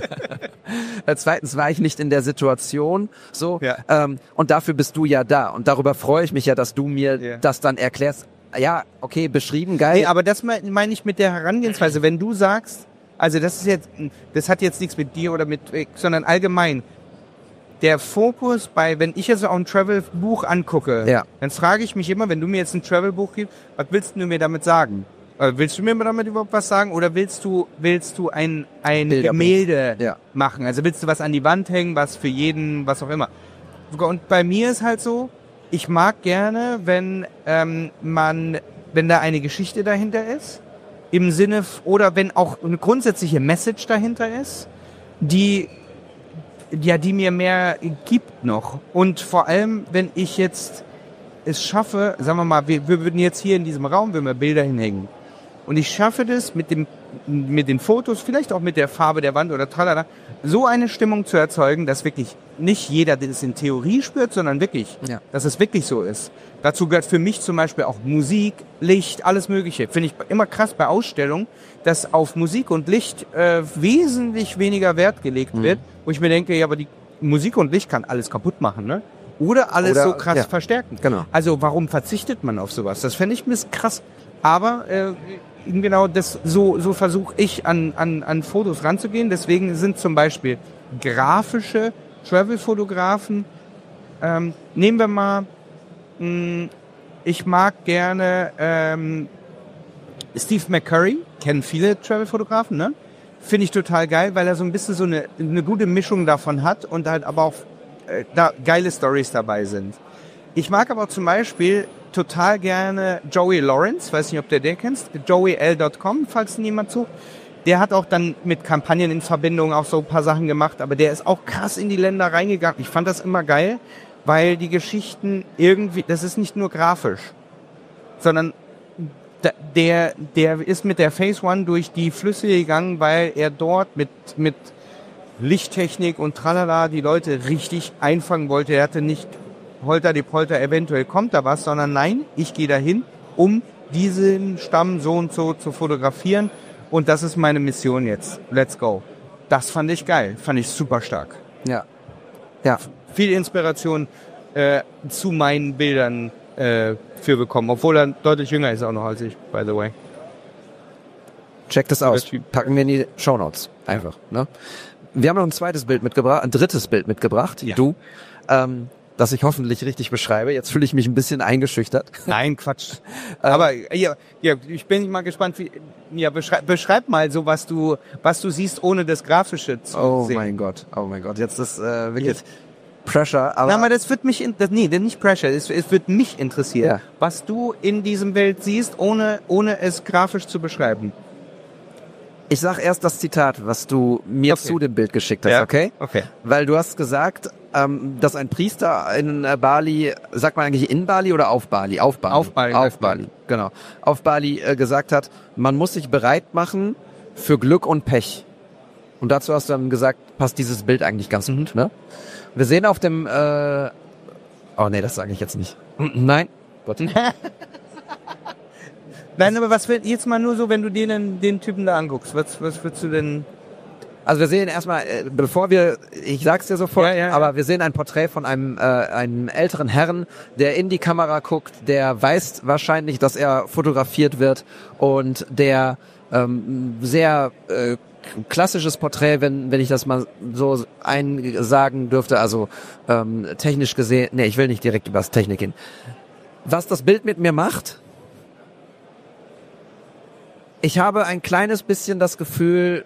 äh, zweitens war ich nicht in der Situation, so Ja. ähm, und dafür bist du ja da und darüber freue ich mich ja, dass du mir Ja. das dann erklärst. Ja, okay, beschrieben, geil. Nee, aber das meine mein ich mit der Herangehensweise. Wenn du sagst, also das ist jetzt, das hat jetzt nichts mit dir oder mit, sondern allgemein. Der Fokus bei, wenn ich jetzt auch ein Travel-Buch angucke, Ja. dann frage ich mich immer, wenn du mir jetzt ein Travel-Buch gibst, was willst du mir damit sagen? Äh, willst du mir damit überhaupt was sagen oder willst du willst du ein ein Bilderbuch. Gemälde Ja. machen? Also willst du was an die Wand hängen, was für jeden, was auch immer? Und bei mir ist halt so, ich mag gerne, wenn ähm, man, wenn da eine Geschichte dahinter ist, im Sinne f- oder wenn auch eine grundsätzliche Message dahinter ist, die ja, die mir mehr gibt noch. Und vor allem, wenn ich jetzt es schaffe, sagen wir mal, wir, wir würden jetzt hier in diesem Raum, wenn wir Bilder hinhängen. Und ich schaffe das mit dem, mit den Fotos, vielleicht auch mit der Farbe der Wand oder tralala, so eine Stimmung zu erzeugen, dass wirklich nicht jeder das in Theorie spürt, sondern wirklich, Ja. dass es wirklich so ist. Dazu gehört für mich zum Beispiel auch Musik, Licht, alles Mögliche. Finde ich immer krass bei Ausstellungen, dass auf Musik und Licht äh, wesentlich weniger Wert gelegt Mhm. wird, wo ich mir denke, ja, aber die Musik und Licht kann alles kaputt machen, ne? Oder alles Oder- so krass ja. verstärken. Genau. Also warum verzichtet man auf sowas? Das fände ich ein bisschen krass. Aber äh, genau das, so, so versuche ich an, an, an Fotos ranzugehen. Deswegen sind zum Beispiel grafische Travel-Fotografen, ähm, nehmen wir mal, mh, ich mag gerne ähm, Steve McCurry, kennen viele Travel-Fotografen, ne? Finde ich total geil, weil er so ein bisschen so eine, eine gute Mischung davon hat und halt aber auch äh, da geile Stories dabei sind. Ich mag aber zum Beispiel total gerne Joey Lawrence, weiß nicht, ob du den kennst, joey l Punkt com, falls niemand sucht. Der hat auch dann mit Kampagnen in Verbindung auch so ein paar Sachen gemacht, aber der ist auch krass in die Länder reingegangen. Ich fand das immer geil, weil die Geschichten irgendwie, das ist nicht nur grafisch, sondern der, der ist mit der Phase One durch die Flüsse gegangen, weil er dort mit, mit Lichttechnik und tralala die Leute richtig einfangen wollte. Er hatte nicht holter die Polter, eventuell kommt da was, sondern nein, ich gehe dahin, um diesen Stamm so und so zu fotografieren und das ist meine Mission jetzt. Let's go. Das fand ich geil, fand ich super stark. Ja. Ja. Viel Inspiration äh, zu meinen Bildern äh, für bekommen, obwohl er deutlich jünger ist auch noch als ich, by the way. Check das aus. Packen wir in die Shownotes. Einfach, ne? Wir haben noch ein zweites Bild mitgebracht, ein drittes Bild mitgebracht, ja. du, ähm, das ich hoffentlich richtig beschreibe. Jetzt fühle ich mich ein bisschen eingeschüchtert. Nein, Quatsch. Aber ja, ja, ich bin mal gespannt, wie, ja, beschreib, beschreib mal so, was du, was du siehst, ohne das Grafische zu oh sehen. Oh mein Gott, oh mein Gott, jetzt ist äh, wirklich jetzt. Pressure. Aber, Na, aber das wird mich, in, das, nee, nicht Pressure, es, es wird mich interessieren, ja. was du in diesem Bild siehst, ohne, ohne es grafisch zu beschreiben. Ich sag erst das Zitat, was du mir okay. zu dem Bild geschickt hast, ja. okay? Okay. Weil du hast gesagt, ähm, dass ein Priester in äh, Bali, sagt man eigentlich in Bali oder auf Bali? Auf Bali. Auf Bali. Auf Bali, genau. Auf Bali äh, gesagt hat, man muss sich bereit machen für Glück und Pech. Und dazu hast du dann gesagt, passt dieses Bild eigentlich ganz gut, ne? Wir sehen auf dem, äh, oh nee, das sage ich jetzt nicht. Nein. Gott. Nein, aber was wird jetzt mal nur so, wenn du den, den Typen da anguckst, was, was würdest du denn? Also wir sehen erstmal, äh, bevor wir, ich sag's dir sofort, ja, ja, aber ja. wir sehen ein Porträt von einem, äh, einem älteren Herrn, der in die Kamera guckt, der weiß wahrscheinlich, dass er fotografiert wird und der ähm, sehr äh, klassisches Porträt, wenn wenn ich das mal so einsagen dürfte, also ähm, technisch gesehen, nee, ich will nicht direkt über das Technik gehen. Was das Bild mit mir macht, ich habe ein kleines bisschen das Gefühl,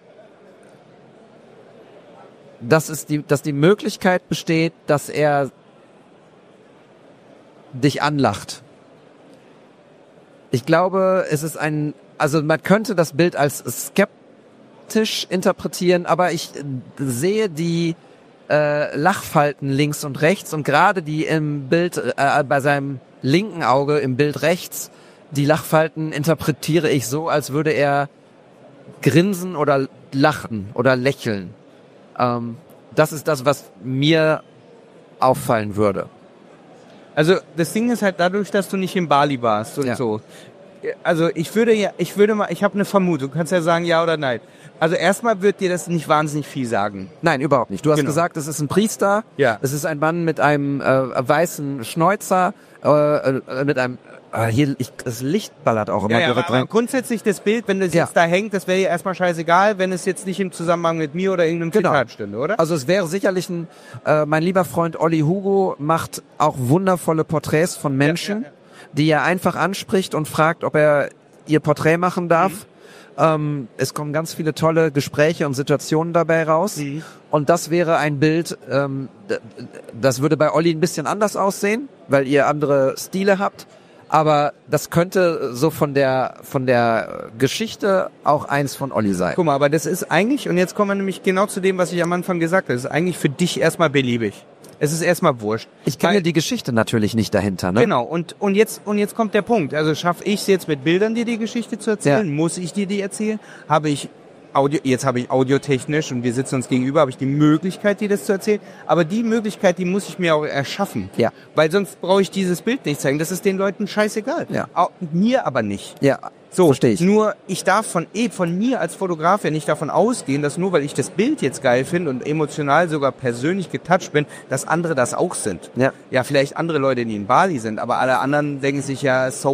dass es die, dass die Möglichkeit besteht, dass er dich anlacht. Ich glaube, es ist ein, also man könnte das Bild als skeptisch interpretieren, aber ich sehe die äh, Lachfalten links und rechts und gerade die im Bild, äh, bei seinem linken Auge im Bild rechts, die Lachfalten interpretiere ich so, als würde er grinsen oder lachen oder lächeln. Ähm, das ist das, was mir auffallen würde. Also das Ding ist halt dadurch, dass du nicht in Bali warst und ja. so. Also ich würde ja, ich würde mal, ich habe eine Vermutung. Du kannst ja sagen ja oder nein. Also erstmal wird dir das nicht wahnsinnig viel sagen. Nein, überhaupt nicht. Du hast genau. gesagt, es ist ein Priester. Ja. Es ist ein Mann mit einem äh, weißen Schnäuzer, äh, äh, mit einem äh, hier ich, das Licht ballert auch immer ja, ja, direkt aber rein. Grundsätzlich das Bild, wenn das ja. jetzt da hängt, das wäre ja erstmal scheißegal, wenn es jetzt nicht im Zusammenhang mit mir oder irgendeinem genau. Zitat stünde, oder? Also es wäre sicherlich ein, äh, mein lieber Freund Olli Hugo macht auch wundervolle Porträts von Menschen, ja, ja, ja. die er einfach anspricht und fragt, ob er ihr Porträt machen darf. Mhm. Ähm, es kommen ganz viele tolle Gespräche und Situationen dabei raus. Mhm. Und das wäre ein Bild, ähm, das würde bei Olli ein bisschen anders aussehen, weil ihr andere Stile habt. Aber das könnte so von der von der Geschichte auch eins von Olli sein. Guck mal, aber das ist eigentlich, und jetzt kommen wir nämlich genau zu dem, was ich am Anfang gesagt habe, das ist eigentlich für dich erstmal beliebig. Es ist erstmal wurscht. Ich kenne ja die Geschichte natürlich nicht dahinter, ne? Genau, und und jetzt und jetzt kommt der Punkt. Also schaffe ich es jetzt mit Bildern, dir die Geschichte zu erzählen? Ja. Muss ich dir die erzählen? Habe ich Audio, jetzt habe ich audiotechnisch und wir sitzen uns gegenüber, habe ich die Möglichkeit, dir das zu erzählen. Aber die Möglichkeit, die muss ich mir auch erschaffen. Ja. Weil sonst brauche ich dieses Bild nicht zeigen. Das ist den Leuten scheißegal. Ja. Auch mir aber nicht. Ja. So, verstehe ich. Nur ich darf von eh von mir als Fotograf ja nicht davon ausgehen, dass nur weil ich das Bild jetzt geil finde und emotional sogar persönlich getoucht bin, dass andere das auch sind. Ja. Ja, vielleicht andere Leute, die in Bali sind, aber alle anderen denken sich ja, so what?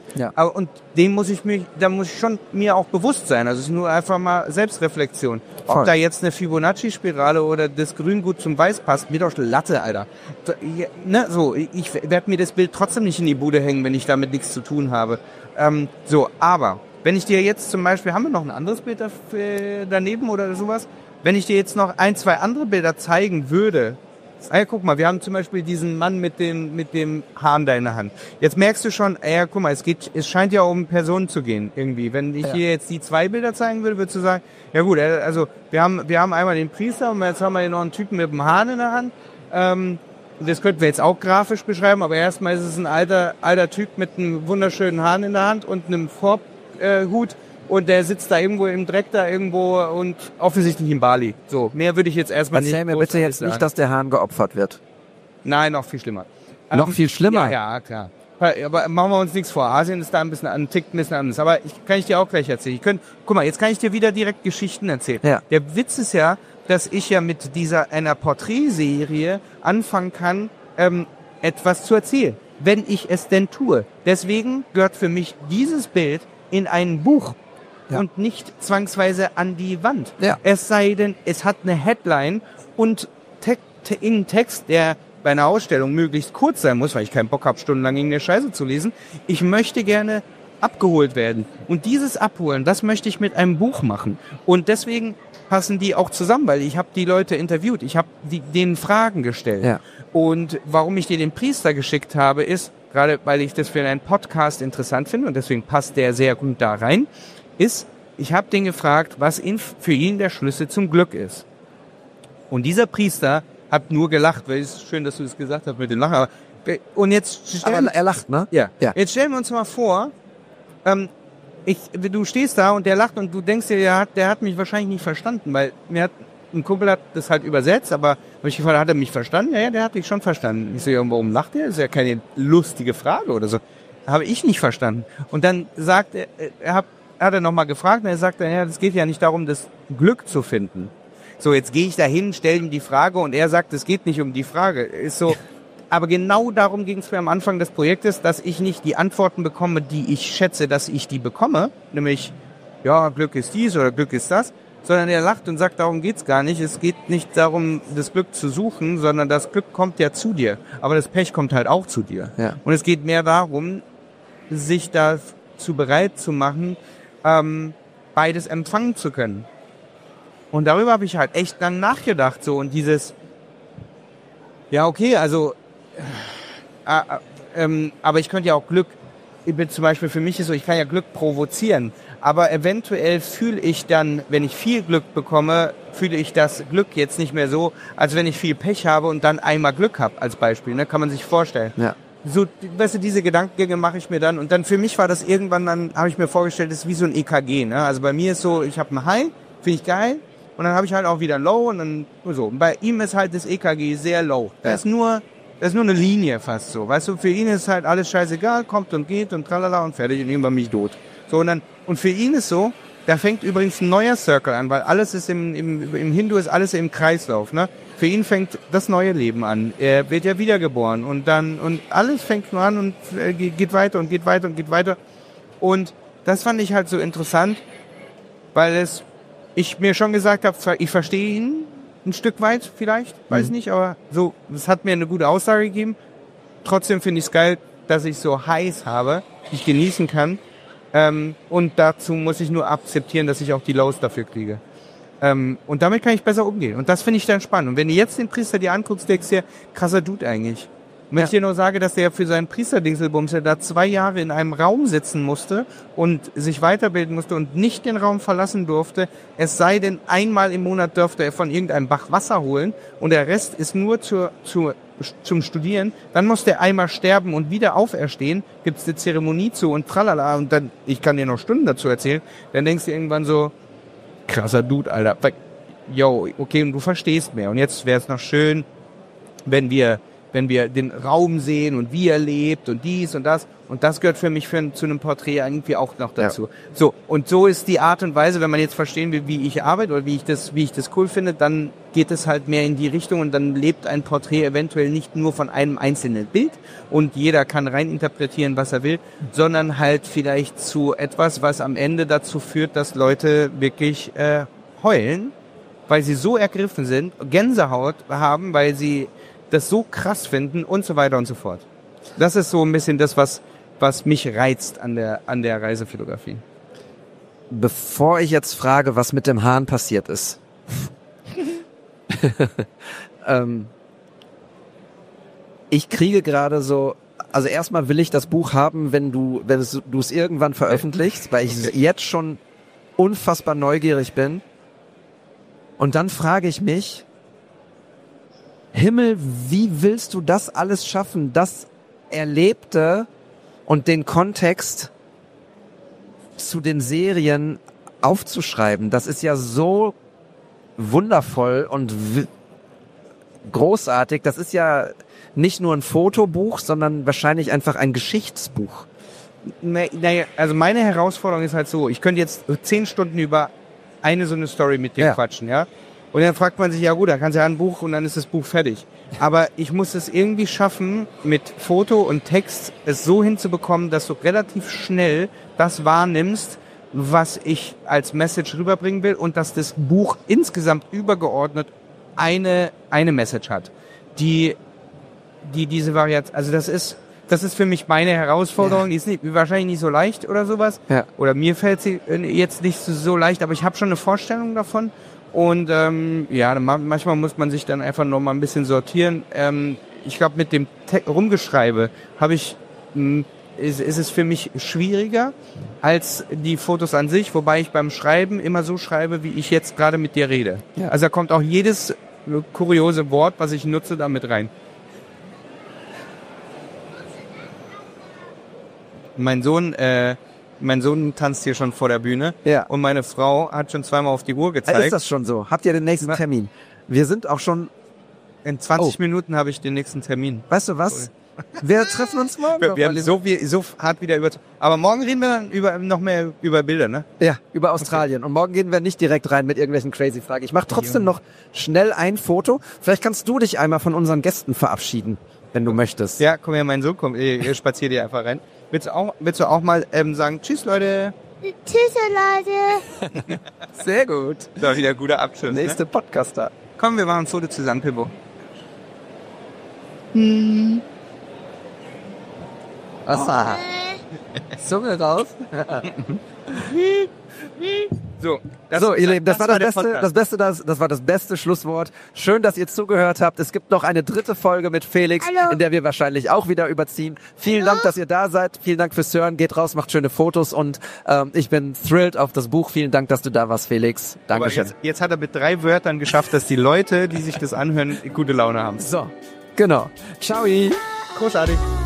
Ja. Aber, und dem muss ich mich, da muss ich schon mir auch bewusst sein. Also es ist nur einfach mal Selbstreflexion. Voll. Ob da jetzt eine Fibonacci-Spirale oder das Grüngut zum Weiß passt, mir doch Latte, Alter. Da, ja, ne, so, ich werde mir das Bild trotzdem nicht in die Bude hängen, wenn ich damit nichts zu tun habe. Ähm, so, aber wenn ich dir jetzt zum Beispiel, haben wir noch ein anderes Bild dafür, daneben oder sowas? Wenn ich dir jetzt noch ein, zwei andere Bilder zeigen würde, ah ja, guck mal, wir haben zum Beispiel diesen Mann mit dem, mit dem Hahn da in der Hand. Jetzt merkst du schon, ja, guck mal, es geht, es scheint ja um Personen zu gehen, irgendwie. Wenn ich ja. hier jetzt die zwei Bilder zeigen würde, würdest du sagen, ja gut, also, wir haben, wir haben einmal den Priester und jetzt haben wir hier noch einen Typen mit dem Hahn in der Hand. Ähm, das könnten wir jetzt auch grafisch beschreiben, aber erstmal ist es ein alter, alter Typ mit einem wunderschönen Hahn in der Hand und einem Vorbhut. Äh, Und der sitzt da irgendwo im Dreck da irgendwo und offensichtlich in Bali. So, mehr würde ich jetzt erstmal nicht. Erzähl mir bitte jetzt nicht, dass der Hahn geopfert wird. Nein, noch viel schlimmer. Noch Ähm, viel schlimmer? Ja, ja, klar. Aber machen wir uns nichts vor. Asien ist da ein bisschen ein Tick ein bisschen anders. Aber ich, kann ich dir auch gleich erzählen. Ich könnt, guck mal, jetzt kann ich dir wieder direkt Geschichten erzählen. Ja. Der Witz ist ja, dass ich ja mit dieser einer Porträtserie anfangen kann, ähm, etwas zu erzählen, wenn ich es denn tue. Deswegen gehört für mich dieses Bild in ein Buch. Ja. Und nicht zwangsweise an die Wand. Ja. Es sei denn, es hat eine Headline und te- te- in Text, der bei einer Ausstellung möglichst kurz sein muss, weil ich keinen Bock habe, stundenlang irgendeine Scheiße zu lesen. Ich möchte gerne abgeholt werden. Und dieses Abholen, das möchte ich mit einem Buch machen. Und deswegen passen die auch zusammen, weil ich habe die Leute interviewt. Ich habe die, denen Fragen gestellt. Ja. Und warum ich dir den Priester geschickt habe, ist, gerade weil ich das für einen Podcast interessant finde und deswegen passt der sehr gut da rein, ist, ich habe den gefragt, was ihn, für ihn der Schlüssel zum Glück ist. Und dieser Priester hat nur gelacht, weil es ist schön, dass du das gesagt hast mit dem Lachen. Aber, und jetzt stellen, Aber er lacht, ne? ja. Ja. Jetzt stellen wir uns mal vor, ähm, ich, du stehst da und der lacht und du denkst dir, der hat, der hat mich wahrscheinlich nicht verstanden, weil mir hat ein Kumpel hat das halt übersetzt, aber habe ich gefragt, hat er mich verstanden? Ja, ja, der hat mich schon verstanden. Ich so, ja, warum lacht er? Das ist ja keine lustige Frage oder so. Habe ich nicht verstanden. Und dann sagt er, er hat hat er nochmal gefragt und er sagt dann, ja, das geht ja nicht darum, das Glück zu finden. So, jetzt gehe ich dahin, stelle ihm die Frage und er sagt, es geht nicht um die Frage. Ist so, aber genau darum ging es mir am Anfang des Projektes, dass ich nicht die Antworten bekomme, die ich schätze, dass ich die bekomme, nämlich, ja, Glück ist dies oder Glück ist das, sondern er lacht und sagt, darum geht's gar nicht. Es geht nicht darum, das Glück zu suchen, sondern das Glück kommt ja zu dir. Aber das Pech kommt halt auch zu dir. Ja. Und es geht mehr darum, sich dazu bereit zu machen, ähm, beides empfangen zu können. Und darüber habe ich halt echt lang nachgedacht, so, und dieses, ja, okay, also, äh, äh, ähm, aber ich könnte ja auch Glück, ich bin zum Beispiel, für mich ist so, ich kann ja Glück provozieren, aber eventuell fühle ich dann, wenn ich viel Glück bekomme, fühle ich das Glück jetzt nicht mehr so, als wenn ich viel Pech habe und dann einmal Glück habe, als Beispiel, ne, kann man sich vorstellen. Ja. So, weißt du, diese Gedankengänge mache ich mir dann. Und dann für mich war das irgendwann, dann habe ich mir vorgestellt, das ist wie so ein E K G. Ne? Also bei mir ist so, ich habe ein High, finde ich geil. Und dann habe ich halt auch wieder ein Low und dann so. Und bei ihm ist halt das E K G sehr low. Das Ja. ist nur, das ist nur eine Linie fast so. Weißt du, für ihn ist halt alles scheißegal, kommt und geht und tralala und fertig und irgendwann mich tot. So, und dann, und für ihn ist so, da fängt übrigens ein neuer Circle an, weil alles ist im, im, im Hindu ist alles im Kreislauf, ne? Für ihn fängt das neue Leben an. Er wird ja wiedergeboren und dann, und alles fängt nur an und äh, geht weiter und geht weiter und geht weiter. Und das fand ich halt so interessant, weil es, ich mir schon gesagt habe, ich verstehe ihn ein Stück weit vielleicht, weiß Mhm. nicht, aber so, es hat mir eine gute Aussage gegeben. Trotzdem finde ich es geil, dass ich so Highs habe, die ich genießen kann. Ähm, und dazu muss ich nur akzeptieren, dass ich auch die Lows dafür kriege. Ähm, und damit kann ich besser umgehen. Und das finde ich dann spannend. Und wenn du jetzt den Priester dir anguckst, denkst du dir, krasser Dude eigentlich. Und wenn Ja. ich dir nur sage, dass der für seinen Priesterdingselbumse da zwei Jahre in einem Raum sitzen musste und sich weiterbilden musste und nicht den Raum verlassen durfte, es sei denn, einmal im Monat dürfte er von irgendeinem Bach Wasser holen und der Rest ist nur zur, zur, zum Studieren, dann muss der einmal sterben und wieder auferstehen, gibt's eine Zeremonie zu und tralala und dann, ich kann dir noch Stunden dazu erzählen, dann denkst du irgendwann so, krasser Dude, Alter. Yo, okay, und du verstehst mehr. Und jetzt wäre es noch schön, wenn wir wenn wir den Raum sehen und wie er lebt und dies und das. Und das gehört für mich für, zu einem Porträt irgendwie auch noch dazu. Ja. So, und so ist die Art und Weise, wenn man jetzt verstehen will, wie ich arbeite oder wie ich das, wie ich das cool finde, dann geht es halt mehr in die Richtung und dann lebt ein Porträt eventuell nicht nur von einem einzelnen Bild und jeder kann reininterpretieren, was er will, sondern halt vielleicht zu etwas, was am Ende dazu führt, dass Leute wirklich äh, heulen, weil sie so ergriffen sind, Gänsehaut haben, weil sie das so krass finden und so weiter und so fort. Das ist so ein bisschen das, was, was mich reizt an der, an der Reisefotografie. Bevor ich jetzt frage, was mit dem Hahn passiert ist. ähm, ich kriege gerade so, also erstmal will ich das Buch haben, wenn du, wenn es, du es irgendwann veröffentlichst, weil ich jetzt schon unfassbar neugierig bin. Und dann frage ich mich, Himmel, wie willst du das alles schaffen, das Erlebte und den Kontext zu den Serien aufzuschreiben? Das ist ja so wundervoll und w- großartig. Das ist ja nicht nur ein Fotobuch, sondern wahrscheinlich einfach ein Geschichtsbuch. Naja, also meine Herausforderung ist halt so, ich könnte jetzt zehn Stunden über eine so eine Story mit dir ja. quatschen, ja? Und dann fragt man sich, ja gut, da kannst du ja ein Buch und dann ist das Buch fertig. Aber ich muss es irgendwie schaffen, mit Foto und Text es so hinzubekommen, dass du relativ schnell das wahrnimmst, was ich als Message rüberbringen will und dass das Buch insgesamt übergeordnet eine, eine Message hat, die, die diese Variante, also das ist, das ist für mich meine Herausforderung, ja. Die ist nicht, wahrscheinlich nicht so leicht oder sowas. Ja. Oder mir fällt sie jetzt nicht so, so leicht, aber ich habe schon eine Vorstellung davon. Und ähm, ja, manchmal muss man sich dann einfach noch mal ein bisschen sortieren. Ähm, ich glaube, mit dem Te- Rumgeschreibe habe ich, mh, ist, ist es für mich schwieriger als die Fotos an sich, wobei ich beim Schreiben immer so schreibe, wie ich jetzt gerade mit dir rede. Ja. Also da kommt auch jedes kuriose Wort, was ich nutze, da mit rein. Mein Sohn, äh, mein Sohn tanzt hier schon vor der Bühne. Ja. Und meine Frau hat schon zweimal auf die Uhr gezeigt. Ist das schon so? Habt ihr den nächsten Termin? Wir sind auch schon... In zwanzig Oh. Minuten habe ich den nächsten Termin. Weißt du was? Wir treffen uns morgen. Wir, wir haben so, wie, so hart wieder über... Aber morgen reden wir dann über, noch mehr über Bilder, ne? Ja, über Australien. Okay. Und morgen gehen wir nicht direkt rein mit irgendwelchen crazy Fragen. Ich mache trotzdem noch schnell ein Foto. Vielleicht kannst du dich einmal von unseren Gästen verabschieden, wenn du möchtest. Ja, komm her, mein Sohn kommt. Ich, ich spaziere dir einfach rein. Willst du auch, willst du auch mal ähm, sagen, tschüss, Leute? Tschüss, Leute. Sehr gut. Das war wieder ein guter Abschluss. Nächste Ne? Podcaster. Komm, wir machen ein Foto zusammen, Pimbo. Hm. Assa. Zunge raus. So, das, so, ihr Lieben, das, das war das Beste, der das Beste, das, das war das beste Schlusswort. Schön, dass ihr zugehört habt. Es gibt noch eine dritte Folge mit Felix, Hallo. in der wir wahrscheinlich auch wieder überziehen. Vielen Hallo. Dank, dass ihr da seid. Vielen Dank fürs Hören. Geht raus, macht schöne Fotos und ähm, ich bin thrilled auf das Buch. Vielen Dank, dass du da warst, Felix. Aber Dankeschön. jetzt, jetzt hat er mit drei Wörtern geschafft, dass die Leute, die sich das anhören, gute Laune haben. So, genau. Ciao. Großartig.